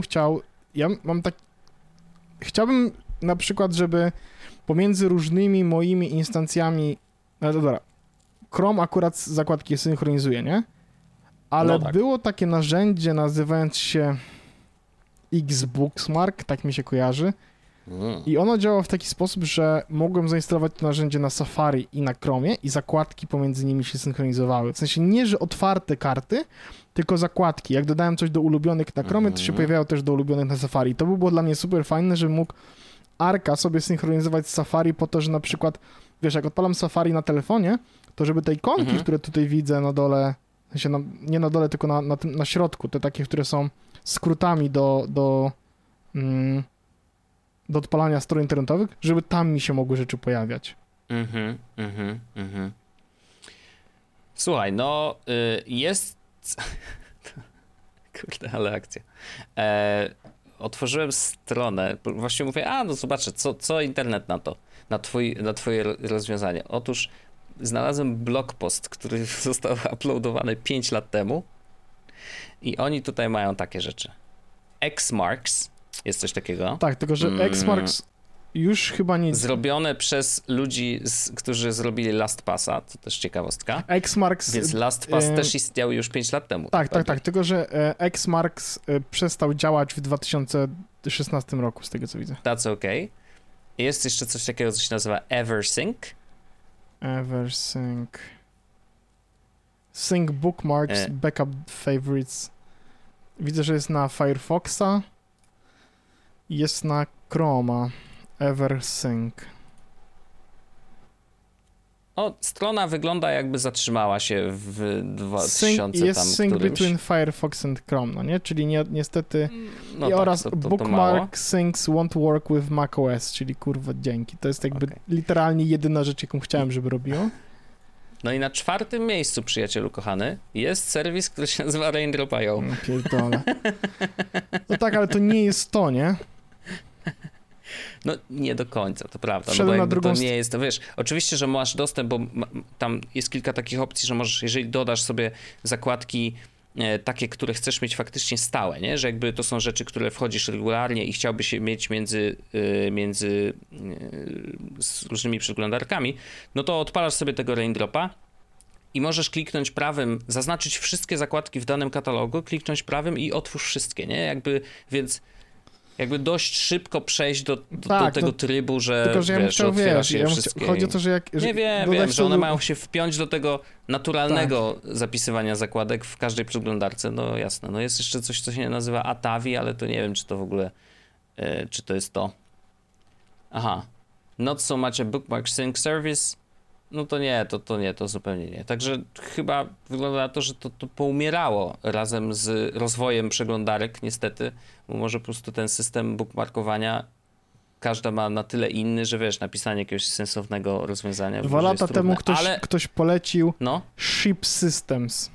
B: chciałbym na przykład, żeby pomiędzy różnymi moimi instancjami, no dobra, Chrome akurat zakładki synchronizuje, nie? Ale
A: no tak.
B: Było takie narzędzie nazywające się Xbookmark, tak mi się kojarzy. I ono działa w taki sposób, że mogłem zainstalować to narzędzie na Safari i na Chromie i zakładki pomiędzy nimi się synchronizowały. W sensie nie, że otwarte karty, tylko zakładki. Jak dodałem coś do ulubionych na Chromie, to się pojawiało też do ulubionych na Safari. To by było dla mnie super fajne, żebym mógł Arka sobie synchronizować z Safari po to, że na przykład, wiesz, jak odpalam Safari na telefonie, to żeby te ikonki, które tutaj widzę na dole, w sensie nie na dole, tylko na środku, te takie, które są skrótami do odpalania stron internetowych, żeby tam mi się mogły rzeczy pojawiać.
A: Słuchaj, no jest... Kurde, ale akcja. Otworzyłem stronę, właśnie mówię, no zobaczę, co internet na twoje rozwiązanie. Otóż znalazłem blog post, który został uploadowany 5 lat temu i oni tutaj mają takie rzeczy. Xmarks, jest coś takiego.
B: Tak, tylko że Xmarks już chyba nie...
A: Zrobione przez ludzi, którzy zrobili LastPassa, to też ciekawostka.
B: Xmarks...
A: Więc LastPass też istniał już 5 lat temu.
B: Tak, tylko że Xmarks przestał działać w 2016 roku, z tego co widzę.
A: That's okay. Jest jeszcze coś takiego, co się nazywa EverSync.
B: EverSync. Sync bookmarks, backup favorites. Widzę, że jest na Firefoxa. Jest na Chroma. EverSync.
A: strona wygląda jakby zatrzymała się w 2000
B: jest
A: tam
B: sync
A: którymś.
B: between Firefox and Chrome, no nie? Czyli niestety
A: No
B: oraz
A: to
B: bookmark
A: mało.
B: syncs won't work with macOS, czyli kurwa dzięki. To jest jakby literalnie jedyna rzecz, jaką chciałem, żeby robiło.
A: No i na 4. miejscu, przyjacielu kochany, jest serwis, który się nazywa Raindrop.io.
B: Pierdolę. No tak, ale to nie jest to, nie?
A: No nie do końca, to prawda. No
B: Wszedłem
A: bo
B: na
A: jakby
B: drugą
A: to nie jest, wiesz, oczywiście, że masz dostęp, bo tam jest kilka takich opcji, że możesz, jeżeli dodasz sobie zakładki takie, które chcesz mieć faktycznie stałe, nie? Że jakby to są rzeczy, które wchodzisz regularnie i chciałbyś je mieć między z różnymi przeglądarkami, no to odpalasz sobie tego Raindropa i możesz kliknąć prawym, zaznaczyć wszystkie zakładki w danym katalogu, kliknąć prawym i otwórz wszystkie, nie? Więc jakby dość szybko przejść do tego trybu, że,
B: tylko, że ja
A: wiesz, otwierasz je wszystkie.
B: chodzi o to, że jak...
A: Nie wiem, że one mają się wpiąć do tego naturalnego zapisywania zakładek w każdej przeglądarce, no jasne. No jest jeszcze coś, co się nazywa Atavi, ale to nie wiem, czy to w ogóle, czy to jest to. Aha. Not so much a bookmark sync service. No to nie, to zupełnie nie. Także chyba wygląda na to, że to poumierało razem z rozwojem przeglądarek, niestety, bo może po prostu ten system bookmarkowania każda ma na tyle inny, że wiesz, napisanie jakiegoś sensownego rozwiązania
B: 2 lata temu ktoś polecił
A: no?
B: Ship Systems.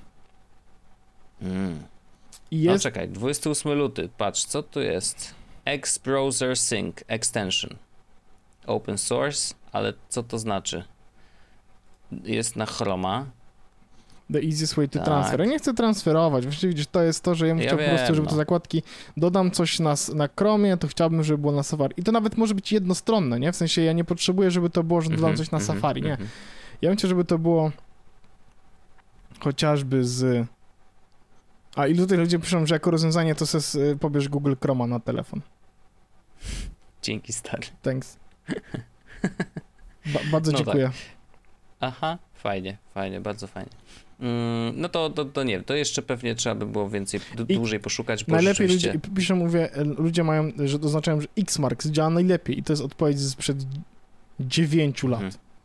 B: I
A: No
B: jest...
A: czekaj, 28 luty, patrz, co tu jest? X-Browser Sync Extension. Open source, ale co to znaczy? Jest na Chroma.
B: The easiest way to
A: Tak.
B: transfer. Ja nie chcę transferować. Właściwie widzisz, to jest to, że ja bym chciał po prostu, żeby te zakładki dodam coś na Chromie, to chciałbym, żeby było na Safari. I to nawet może być jednostronne, nie? W sensie ja nie potrzebuję, żeby to było, że dodam coś na Safari, nie. Ja bym chciał, żeby to było chociażby z... A i tutaj ludzie piszą, że jako rozwiązanie to pobierz Google Chroma na telefon.
A: Dzięki, stary.
B: Thanks. Bardzo dziękuję.
A: Tak. Aha, fajnie, bardzo fajnie. No to nie wiem, to jeszcze pewnie trzeba by było więcej, dłużej poszukać, bo
B: najlepiej
A: rzeczywiście...
B: ludzie mają, że oznaczają, że Xmarks działa najlepiej i to jest odpowiedź sprzed 9 lat.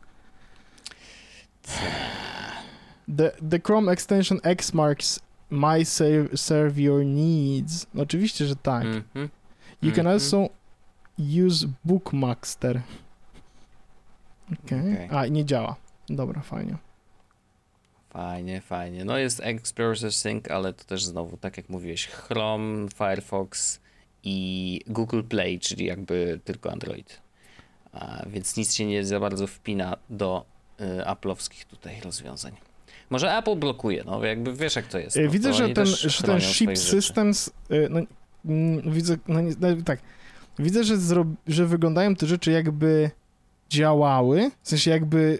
B: The Chrome extension Xmarks might serve your needs. No, oczywiście, że tak. You can also use Bookmaster. Okay. A, i nie działa. Dobra, fajnie.
A: Fajnie. No jest X-Browser Sync, ale to też znowu, tak jak mówiłeś, Chrome, Firefox i Google Play, czyli jakby tylko Android. Więc nic się nie za bardzo wpina do Apple'owskich tutaj rozwiązań. Może Apple blokuje, no jakby wiesz jak to jest. No,
B: widzę,
A: to
B: że ten Ship Systems, widzę, tak, widzę, że wyglądają te rzeczy jakby działały, w sensie jakby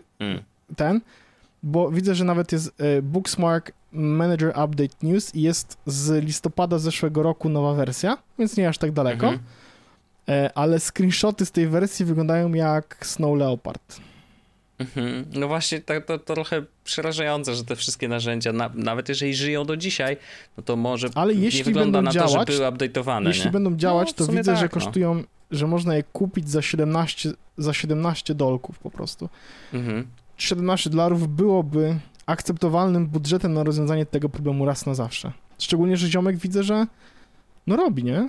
B: bo widzę, że nawet jest Bookmark Manager Update News i jest z listopada zeszłego roku nowa wersja, więc nie aż tak daleko, ale screenshoty z tej wersji wyglądają jak Snow Leopard.
A: No właśnie, to trochę przerażające, że te wszystkie narzędzia, nawet jeżeli żyją do dzisiaj, no to może
B: ale
A: nie wygląda na to, że były update'owane.
B: Jeśli będą działać, to widzę,
A: tak,
B: że kosztują, że można je kupić za 17 dolków po prostu. $17 byłoby akceptowalnym budżetem na rozwiązanie tego problemu raz na zawsze. Szczególnie, że ziomek widzę, że robi, nie?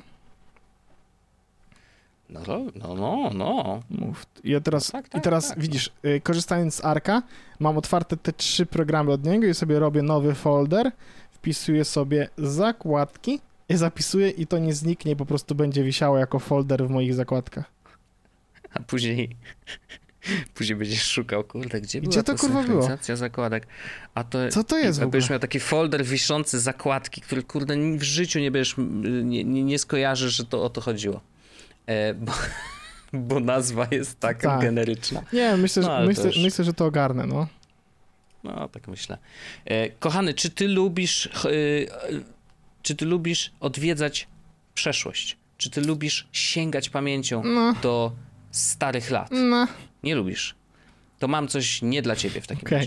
A: No.
B: Teraz widzisz, korzystając z Arka, mam otwarte te 3 programy od niego i sobie robię nowy folder, wpisuję sobie zakładki i zapisuję i to nie zniknie, po prostu będzie wisiało jako folder w moich zakładkach.
A: A później będziesz szukał, kurde, gdzie była
B: to
A: ta
B: kurwa
A: synchronizacja zakładek?
B: Co to jest w ogóle?
A: Będziesz miał taki folder wiszący zakładki, który kurde w życiu nie skojarzysz, że to o to chodziło. Bo nazwa jest taka generyczna.
B: Nie, myślę, że to ogarnę, no.
A: No, tak myślę. Kochany, czy ty lubisz odwiedzać przeszłość? Czy ty lubisz sięgać pamięcią do starych lat?
B: No.
A: Nie lubisz. To mam coś nie dla ciebie w takim razie.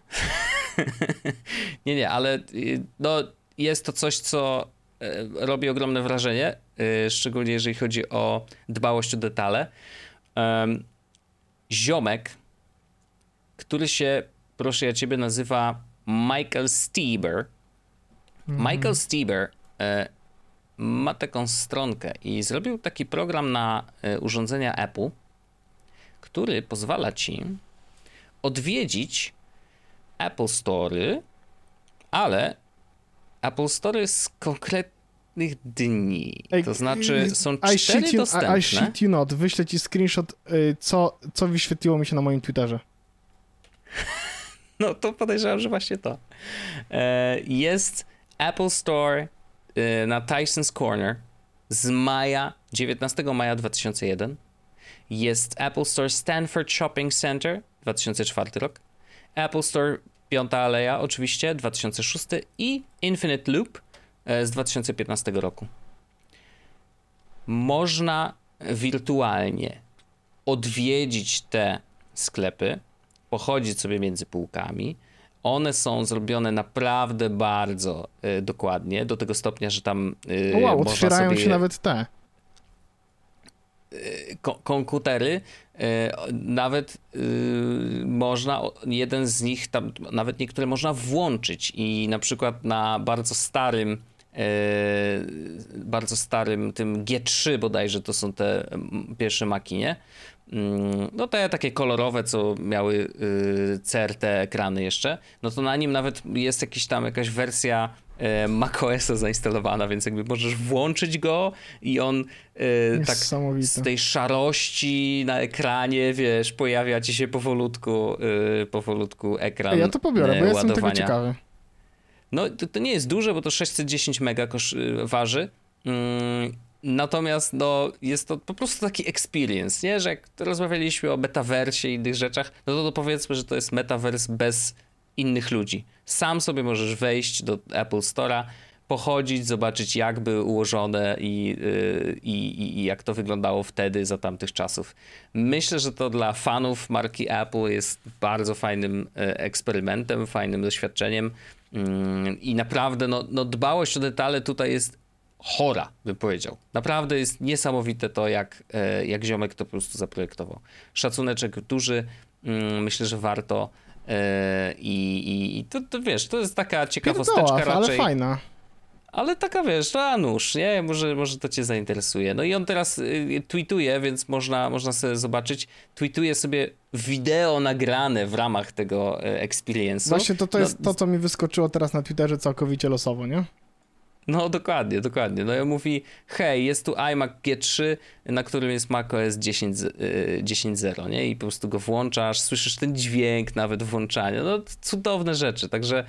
A: Nie, ale no, jest to coś, co robi ogromne wrażenie, szczególnie jeżeli chodzi o dbałość o detale. Ziomek który się, proszę ja ciebie, nazywa Michael Steber. Michael Steber ma taką stronkę i zrobił taki program na urządzenia Apple, który pozwala ci odwiedzić Apple Story, ale Apple Story z konkretnych dni. To znaczy są 4 dostępne.
B: I shit you not. Wyślę ci screenshot, co wyświetliło mi się na moim Twitterze.
A: No to podejrzewam, że właśnie to. Jest Apple Store na Tyson's Corner z 19 maja 2001. Jest Apple Store Stanford Shopping Center, 2004 rok. Apple Store Piąta Aleja, oczywiście, 2006 i Infinite Loop z 2015 roku. Można wirtualnie odwiedzić te sklepy, pochodzić sobie między półkami. One są zrobione naprawdę bardzo dokładnie, do tego stopnia, że tam
B: wow,
A: można
B: otwierają
A: sobie
B: się nawet te
A: komputery, nawet można jeden z nich, tam nawet niektóre można włączyć i na przykład na bardzo starym tym G3 bodajże, to są te pierwsze Maci, nie? No te takie kolorowe, co miały CRT ekrany jeszcze, no to na nim nawet jest jakaś wersja macOSa zainstalowana, więc jakby możesz włączyć go i on tak z tej szarości na ekranie, wiesz, pojawia ci się powolutku ekran.
B: Ja to pobiorę, bo
A: ładowania.
B: jestem tego ciekawy.
A: No to nie jest duże, bo to 610 mega waży. Natomiast no, jest to po prostu taki experience, nie? Że jak rozmawialiśmy o metaversie i innych rzeczach, no to powiedzmy, że to jest metavers bez innych ludzi. Sam sobie możesz wejść do Apple Store'a, pochodzić, zobaczyć jak były ułożone i jak to wyglądało wtedy za tamtych czasów. Myślę, że to dla fanów marki Apple jest bardzo fajnym eksperymentem, fajnym doświadczeniem i naprawdę no dbałość o detale tutaj jest chora, bym powiedział. Naprawdę jest niesamowite to, jak ziomek to po prostu zaprojektował. Szacuneczek duży, myślę, że warto i to wiesz, to jest taka ciekawosteczka raczej.
B: Ale fajna.
A: Ale taka, wiesz, to a nuż, nie? Może to cię zainteresuje. No i on teraz tweetuje, więc można sobie zobaczyć. Tweetuje sobie wideo nagrane w ramach tego experience'u.
B: Właśnie to jest to, co mi wyskoczyło teraz na Twitterze całkowicie losowo, nie?
A: No dokładnie. No i mówi, hej, jest tu iMac G3, na którym jest macOS 10.0, nie? I po prostu go włączasz, słyszysz ten dźwięk nawet włączania. No cudowne rzeczy, także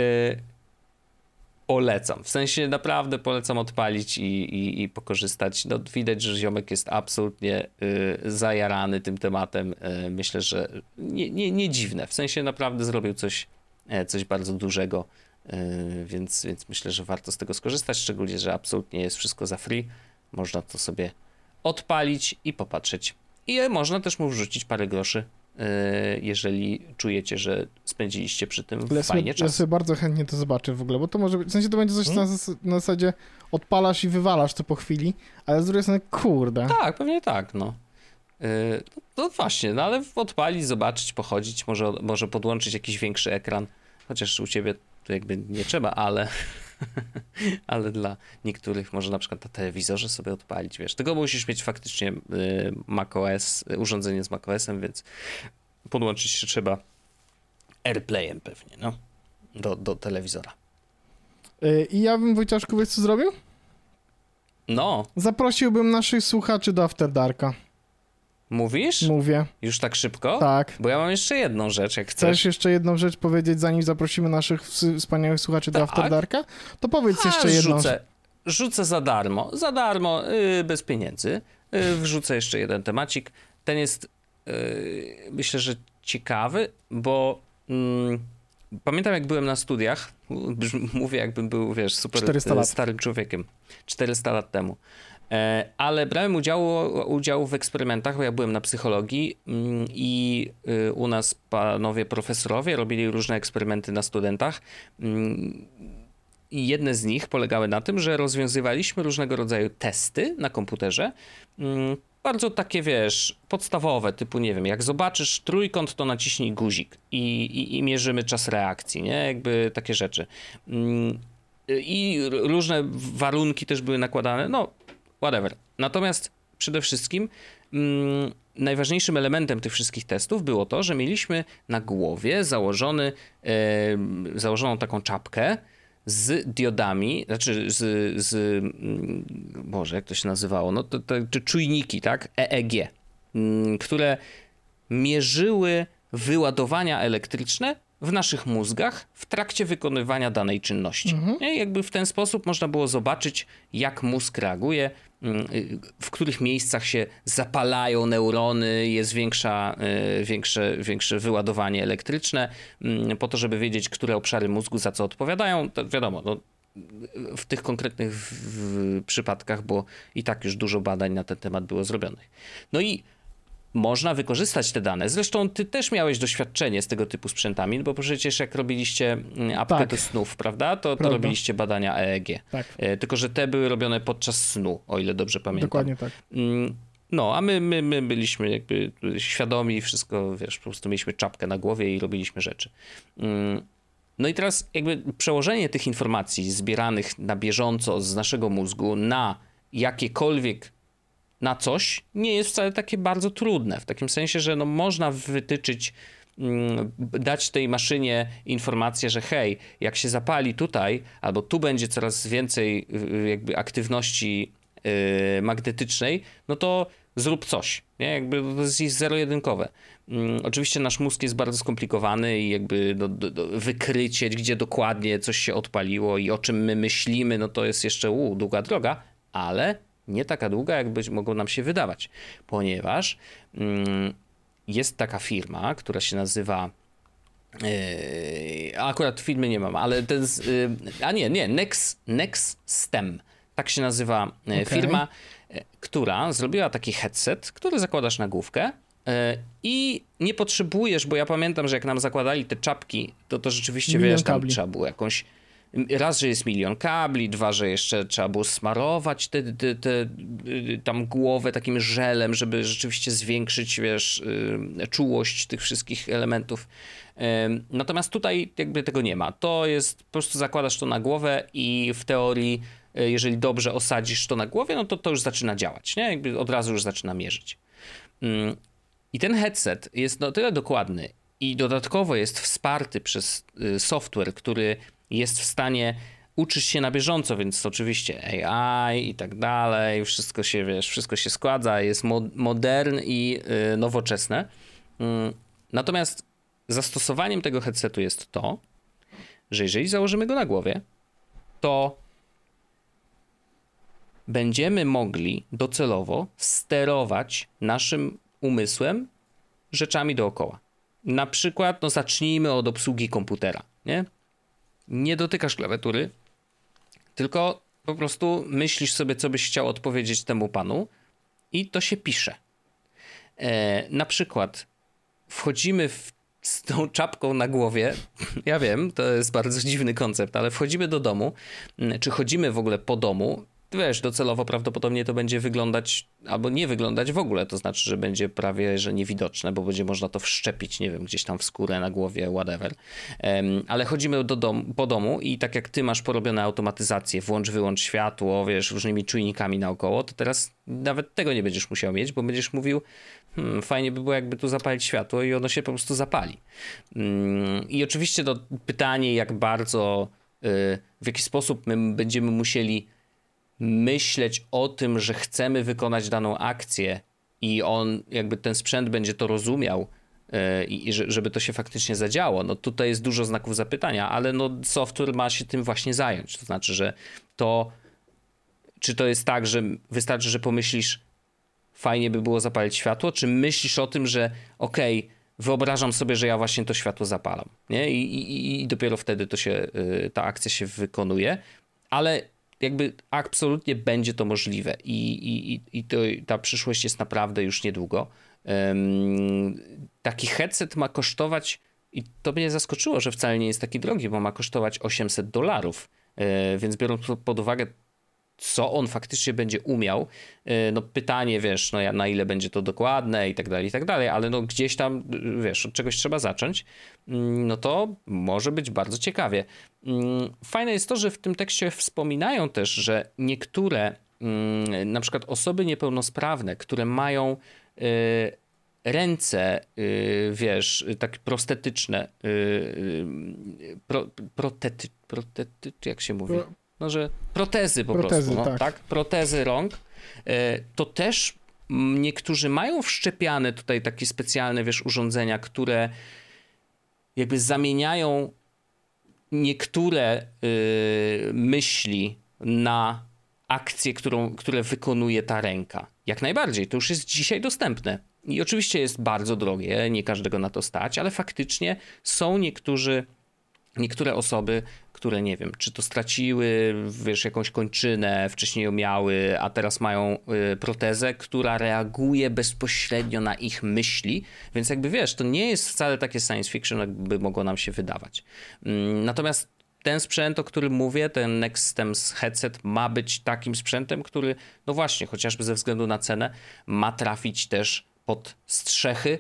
A: polecam. W sensie naprawdę polecam odpalić i pokorzystać. No widać, że ziomek jest absolutnie zajarany tym tematem. Myślę, że nie dziwne. W sensie naprawdę zrobił coś bardzo dużego. Więc myślę, że warto z tego skorzystać, szczególnie, że absolutnie jest wszystko za free. Można to sobie odpalić i popatrzeć. I można też mu wrzucić parę groszy, jeżeli czujecie, że spędziliście przy tym fajnie czas.
B: Ja sobie bardzo chętnie to zobaczę w ogóle, bo to może być, w sensie to będzie coś na zasadzie odpalasz i wywalasz to po chwili, ale z drugiej strony kurde.
A: Tak, pewnie tak, no. No właśnie, no ale odpalić, zobaczyć, pochodzić, może podłączyć jakiś większy ekran, chociaż u ciebie to jakby nie trzeba, ale dla niektórych może na przykład na telewizorze sobie odpalić, wiesz. Tylko musisz mieć faktycznie macOS, urządzenie z macOS-em, więc podłączyć się trzeba AirPlayem pewnie, no, do telewizora.
B: I ja bym, Wojciaszku, wiesz co zrobił?
A: No.
B: Zaprosiłbym naszych słuchaczy do After Darka.
A: Mówisz?
B: Mówię.
A: Już tak szybko?
B: Tak.
A: Bo ja mam jeszcze jedną rzecz, jak chcesz.
B: Chcesz jeszcze jedną rzecz powiedzieć, zanim zaprosimy naszych wspaniałych słuchaczy do After Darka? To powiedz jeszcze jedną.
A: Rzucę za darmo, bez pieniędzy. Wrzucę jeszcze jeden temacik. Ten jest, myślę, że ciekawy, bo pamiętam, jak byłem na studiach, mówię, jakbym był, wiesz, super starym człowiekiem, 400 lat temu. Ale brałem udział w eksperymentach, bo ja byłem na psychologii i u nas panowie profesorowie robili różne eksperymenty na studentach i jedne z nich polegały na tym, że rozwiązywaliśmy różnego rodzaju testy na komputerze, bardzo takie, wiesz, podstawowe, typu, nie wiem, jak zobaczysz trójkąt, to naciśnij guzik i mierzymy czas reakcji, nie? Jakby takie rzeczy. I różne warunki też były nakładane, no, whatever. Natomiast przede wszystkim najważniejszym elementem tych wszystkich testów było to, że mieliśmy na głowie założoną taką czapkę z diodami, znaczy Boże, jak to się nazywało, no to czujniki, tak, EEG, które mierzyły wyładowania elektryczne w naszych mózgach w trakcie wykonywania danej czynności. I jakby w ten sposób można było zobaczyć, jak mózg reaguje, w których miejscach się zapalają neurony, jest większe wyładowanie elektryczne, po to, żeby wiedzieć, które obszary mózgu za co odpowiadają. To wiadomo, no, w tych konkretnych przypadkach, bo i tak już dużo badań na ten temat było zrobionych. No i można wykorzystać te dane. Zresztą ty też miałeś doświadczenie z tego typu sprzętami, bo przecież jak robiliście apkę do snów, prawda? To robiliście badania EEG.
B: Tak.
A: Tylko że te były robione podczas snu, o ile dobrze pamiętam.
B: Dokładnie tak.
A: No, a my byliśmy jakby świadomi i wszystko, wiesz, po prostu mieliśmy czapkę na głowie i robiliśmy rzeczy. No i teraz jakby przełożenie tych informacji zbieranych na bieżąco z naszego mózgu na jakiekolwiek na coś nie jest wcale takie bardzo trudne. W takim sensie, że no można wytyczyć, dać tej maszynie informację, że hej, jak się zapali tutaj, albo tu będzie coraz więcej jakby aktywności magnetycznej, no to zrób coś. Nie? Jakby to jest zero-jedynkowe. Oczywiście nasz mózg jest bardzo skomplikowany i jakby wykrycie, gdzie dokładnie coś się odpaliło i o czym my myślimy, no to jest jeszcze długa droga, ale nie taka długa, jakby mogło nam się wydawać, ponieważ jest taka firma, która się nazywa, akurat firmy nie mam, ale ten, NextStem, tak się nazywa firma, która zrobiła taki headset, który zakładasz na główkę i nie potrzebujesz, bo ja pamiętam, że jak nam zakładali te czapki, to rzeczywiście, wiesz, tam trzeba było jakąś, raz, że jest milion kabli, dwa, że jeszcze trzeba było smarować tam głowę takim żelem, żeby rzeczywiście zwiększyć, wiesz, czułość tych wszystkich elementów. Natomiast tutaj jakby tego nie ma. To jest, po prostu zakładasz to na głowę i w teorii, jeżeli dobrze osadzisz to na głowie, no to już zaczyna działać, nie? Jakby od razu już zaczyna mierzyć. I ten headset jest na tyle dokładny i dodatkowo jest wsparty przez software, który jest w stanie uczyć się na bieżąco, więc oczywiście AI i tak dalej, wszystko się, wiesz, wszystko się składa, jest modern i nowoczesne. Natomiast zastosowaniem tego headsetu jest to, że jeżeli założymy go na głowie, to będziemy mogli docelowo sterować naszym umysłem rzeczami dookoła. Na przykład, no zacznijmy od obsługi komputera, nie? Nie dotykasz klawiatury, tylko po prostu myślisz sobie, co byś chciał odpowiedzieć temu panu i to się pisze. Na przykład wchodzimy z tą czapką na głowie, ja wiem, to jest bardzo dziwny koncept, ale wchodzimy do domu, czy chodzimy w ogóle po domu, wiesz, docelowo prawdopodobnie to będzie wyglądać, albo nie wyglądać w ogóle, to znaczy, że będzie prawie, że niewidoczne, bo będzie można to wszczepić, nie wiem, gdzieś tam w skórę, na głowie, whatever. Ale chodzimy po domu i tak jak ty masz porobione automatyzację, włącz, wyłącz światło, wiesz, różnymi czujnikami naokoło, to teraz nawet tego nie będziesz musiał mieć, bo będziesz mówił, fajnie by było jakby tu zapalić światło i ono się po prostu zapali. I oczywiście to pytanie, jak bardzo, w jaki sposób my będziemy musieli myśleć o tym, że chcemy wykonać daną akcję i on, jakby ten sprzęt będzie to rozumiał i żeby to się faktycznie zadziało, no tutaj jest dużo znaków zapytania, ale no software ma się tym właśnie zająć. To znaczy, że czy to jest tak, że wystarczy, że pomyślisz, fajnie by było zapalić światło, czy myślisz o tym, że okej, wyobrażam sobie, że ja właśnie to światło zapalam, nie? I dopiero wtedy ta akcja się wykonuje, ale jakby absolutnie będzie to możliwe i ta przyszłość jest naprawdę już niedługo. Taki headset ma kosztować, i to mnie zaskoczyło, że wcale nie jest taki drogi, bo ma kosztować $800, więc biorąc pod uwagę co on faktycznie będzie umiał. No pytanie, wiesz, no na ile będzie to dokładne i tak dalej, ale no gdzieś tam, wiesz, od czegoś trzeba zacząć, no to może być bardzo ciekawie. Fajne jest to, że w tym tekście wspominają też, że niektóre na przykład osoby niepełnosprawne, które mają ręce, wiesz, takie prostetyczne, jak się mówi? No, że protezy po prostu, no, tak? Protezy rąk, to też niektórzy mają wszczepiane tutaj takie specjalne, wiesz, urządzenia, które jakby zamieniają niektóre myśli na akcję, które wykonuje ta ręka. Jak najbardziej, to już jest dzisiaj dostępne. I oczywiście jest bardzo drogie, nie każdego na to stać, ale faktycznie są niektóre osoby, które nie wiem, czy to straciły, wiesz, jakąś kończynę, wcześniej ją miały, a teraz mają protezę, która reaguje bezpośrednio na ich myśli, więc jakby wiesz, to nie jest wcale takie science fiction, jakby mogło nam się wydawać. Natomiast ten sprzęt, o którym mówię, ten Nextstems headset ma być takim sprzętem, który, no właśnie, chociażby ze względu na cenę, ma trafić też pod strzechy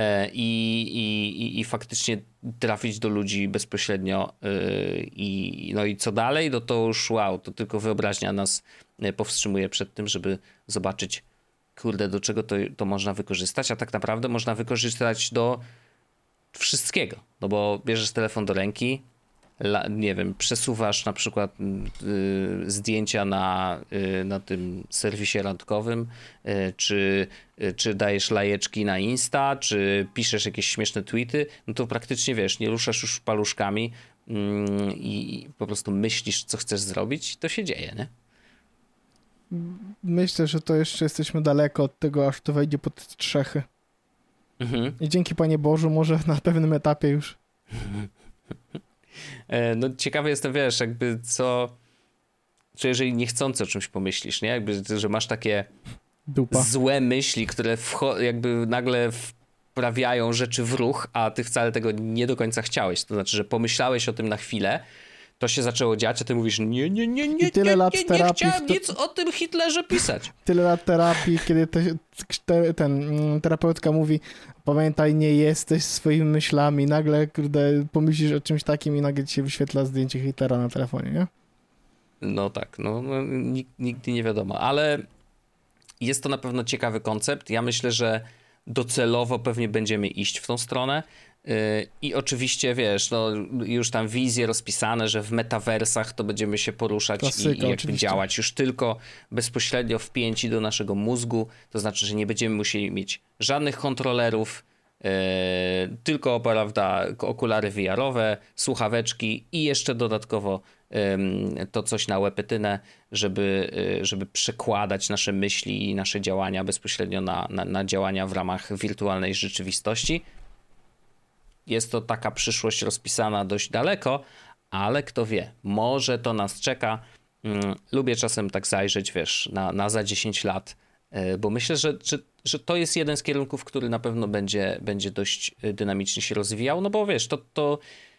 A: i faktycznie trafić do ludzi bezpośrednio no i co dalej, no to już wow, to tylko wyobraźnia nas powstrzymuje przed tym, żeby zobaczyć, kurde, do czego to można wykorzystać, a tak naprawdę można wykorzystać do wszystkiego, no bo bierzesz telefon do ręki, nie wiem, przesuwasz na przykład zdjęcia na tym serwisie randkowym, czy dajesz lajeczki na Insta, czy piszesz jakieś śmieszne tweety, no to praktycznie wiesz, nie ruszasz już paluszkami i po prostu myślisz, co chcesz zrobić, to się dzieje, nie?
B: Myślę, że to jeszcze jesteśmy daleko od tego, aż to wejdzie pod strzechy. Mhm. I dzięki Panie Bożu, może na pewnym etapie już.
A: No ciekawy jestem, wiesz, jakby czy jeżeli niechcący o czymś pomyślisz, nie? Jakby, że masz takie złe myśli, które jakby nagle wprawiają rzeczy w ruch, a ty wcale tego nie do końca chciałeś. To znaczy, że pomyślałeś o tym na chwilę, to się zaczęło dziać, a ty mówisz nie chciałem nic o tym Hitlerze pisać.
B: Tyle lat terapii, kiedy ten terapeutka mówi, pamiętaj, nie jesteś swoimi myślami, nagle, kurde, pomyślisz o czymś takim i nagle ci się wyświetla zdjęcie Hitlera na telefonie, nie?
A: No tak, no nigdy nie wiadomo, ale jest to na pewno ciekawy koncept. Ja myślę, że docelowo pewnie będziemy iść w tą stronę. I oczywiście, wiesz, no już tam wizje rozpisane, że w metaversach to będziemy się poruszać i jakby działać już tylko bezpośrednio wpięci do naszego mózgu, to znaczy, że nie będziemy musieli mieć żadnych kontrolerów, tylko, prawda, okulary VR-owe, słuchaweczki i jeszcze dodatkowo to coś na łepetynę, żeby przekładać nasze myśli i nasze działania bezpośrednio na działania w ramach wirtualnej rzeczywistości. Jest to taka przyszłość rozpisana dość daleko, ale kto wie, może to nas czeka. Lubię czasem tak zajrzeć, wiesz, na za 10 lat, bo myślę, że to jest jeden z kierunków, który na pewno będzie dość dynamicznie się rozwijał, no bo wiesz, to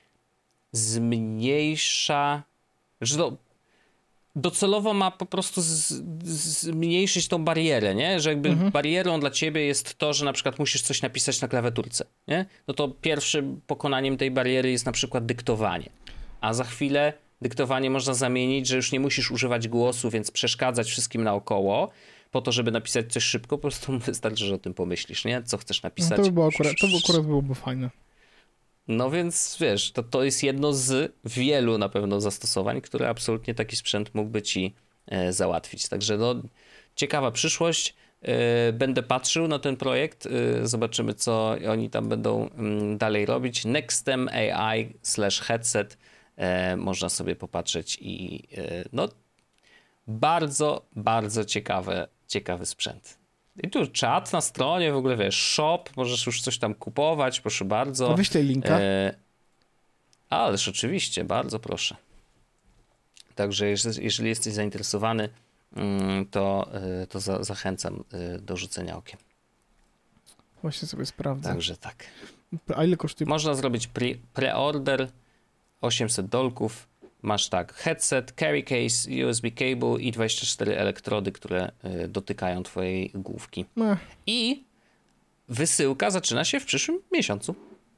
A: zmniejsza, że to docelowo ma po prostu zmniejszyć tą barierę, nie? Że jakby barierą dla ciebie jest to, że na przykład musisz coś napisać na klawiaturce, nie? No to pierwszym pokonaniem tej bariery jest na przykład dyktowanie, a za chwilę dyktowanie można zamienić, że już nie musisz używać głosu, więc przeszkadzać wszystkim naokoło, po to, żeby napisać coś szybko, po prostu wystarczy, że o tym pomyślisz, nie? Co chcesz napisać.
B: No to akurat byłoby fajne.
A: No więc wiesz, to jest jedno z wielu na pewno zastosowań, które absolutnie taki sprzęt mógłby ci załatwić. Także no, ciekawa przyszłość. Będę patrzył na ten projekt, zobaczymy, co oni tam będą dalej robić. Nextem AI/headset można sobie popatrzeć i no bardzo, bardzo ciekawy sprzęt. I tu czat na stronie, w ogóle wiesz, shop, możesz już coś tam kupować, proszę bardzo.
B: No wyślij linka.
A: Ależ oczywiście, bardzo proszę. Także jeżeli jesteś zainteresowany, to zachęcam do rzucenia okiem.
B: Właśnie sobie sprawdzę.
A: Także tak.
B: A ile kosztuje?
A: Można zrobić preorder $800 masz tak, headset, carry case, USB cable i 24 elektrody, które dotykają twojej główki. I wysyłka zaczyna się w przyszłym miesiącu.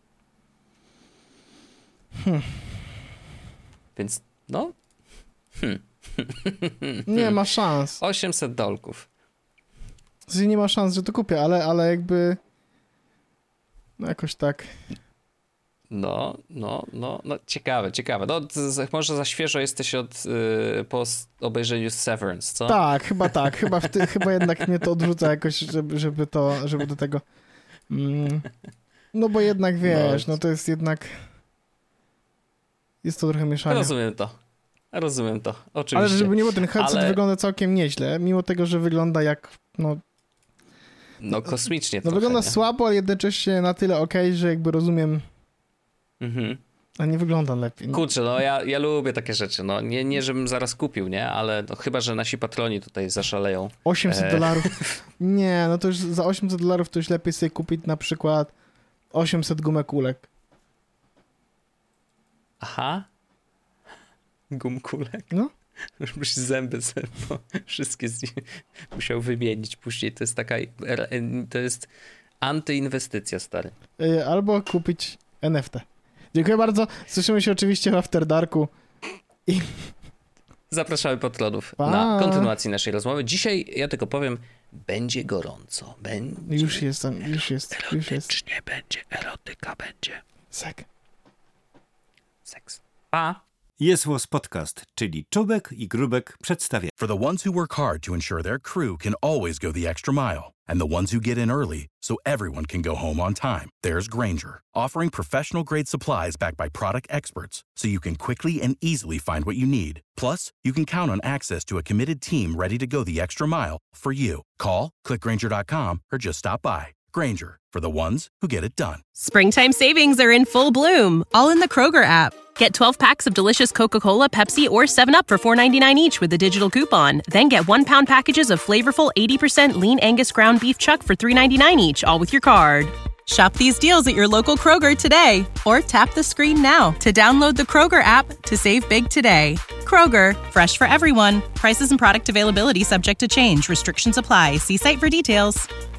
A: Więc no...
B: Nie ma szans.
A: $800.
B: Nie ma szans, że to kupię, ale jakby... No jakoś tak...
A: No, ciekawe. No, może za świeżo jesteś po obejrzeniu Severance, co?
B: Tak. Chyba jednak mnie to odrzuca jakoś, żeby do tego... No bo jednak wiesz, no to jest jednak... Jest to trochę mieszanie.
A: Rozumiem to, oczywiście.
B: Ale żeby nie było, ten headset wygląda całkiem nieźle, mimo tego, że wygląda jak,
A: no kosmicznie
B: trochę, wygląda
A: nie?
B: słabo, ale jednocześnie na tyle okej, że jakby rozumiem, a nie wygląda lepiej. No.
A: Kurczę, no ja lubię takie rzeczy, no nie żebym zaraz kupił, nie, ale no, chyba, że nasi patroni tutaj zaszaleją.
B: $800? Nie, no to już za $800 to już lepiej sobie kupić na przykład 800 gumekulek.
A: Aha. Gumkulek?
B: No.
A: Już byś zęby sobie wszystkie musiał wymienić później. To jest antyinwestycja, stary.
B: Albo kupić NFT. Dziękuję bardzo. Słyszymy się oczywiście w After Darku.
A: Zapraszamy patronów na kontynuację naszej rozmowy. Dzisiaj, ja tylko powiem, będzie gorąco.
B: Już jest.
A: Erotycznie będzie, erotyka będzie. Seks. Pa!
D: Jest Podcast, czyli Czubek i Grubek przedstawia.
E: For the ones who work hard to ensure their crew can always go the extra mile, and the ones who get in early so everyone can go home on time, there's Grainger, offering professional-grade supplies backed by product experts so you can quickly and easily find what you need. Plus, you can count on access to a committed team ready to go the extra mile for you. Call, click Grainger.com, or just stop by. Grainger, for the ones who get it done.
F: Springtime savings are in full bloom, all in the Kroger app. Get 12 packs of delicious Coca-Cola, Pepsi, or 7-Up for $4.99 each with a digital coupon. Then get 1-pound packages of flavorful 80% lean Angus ground beef chuck for $3.99 each, all with your card. Shop these deals at your local Kroger today, or tap the screen now to download the Kroger app to save big today. Kroger, fresh for everyone. Prices and product availability subject to change. Restrictions apply. See site for details.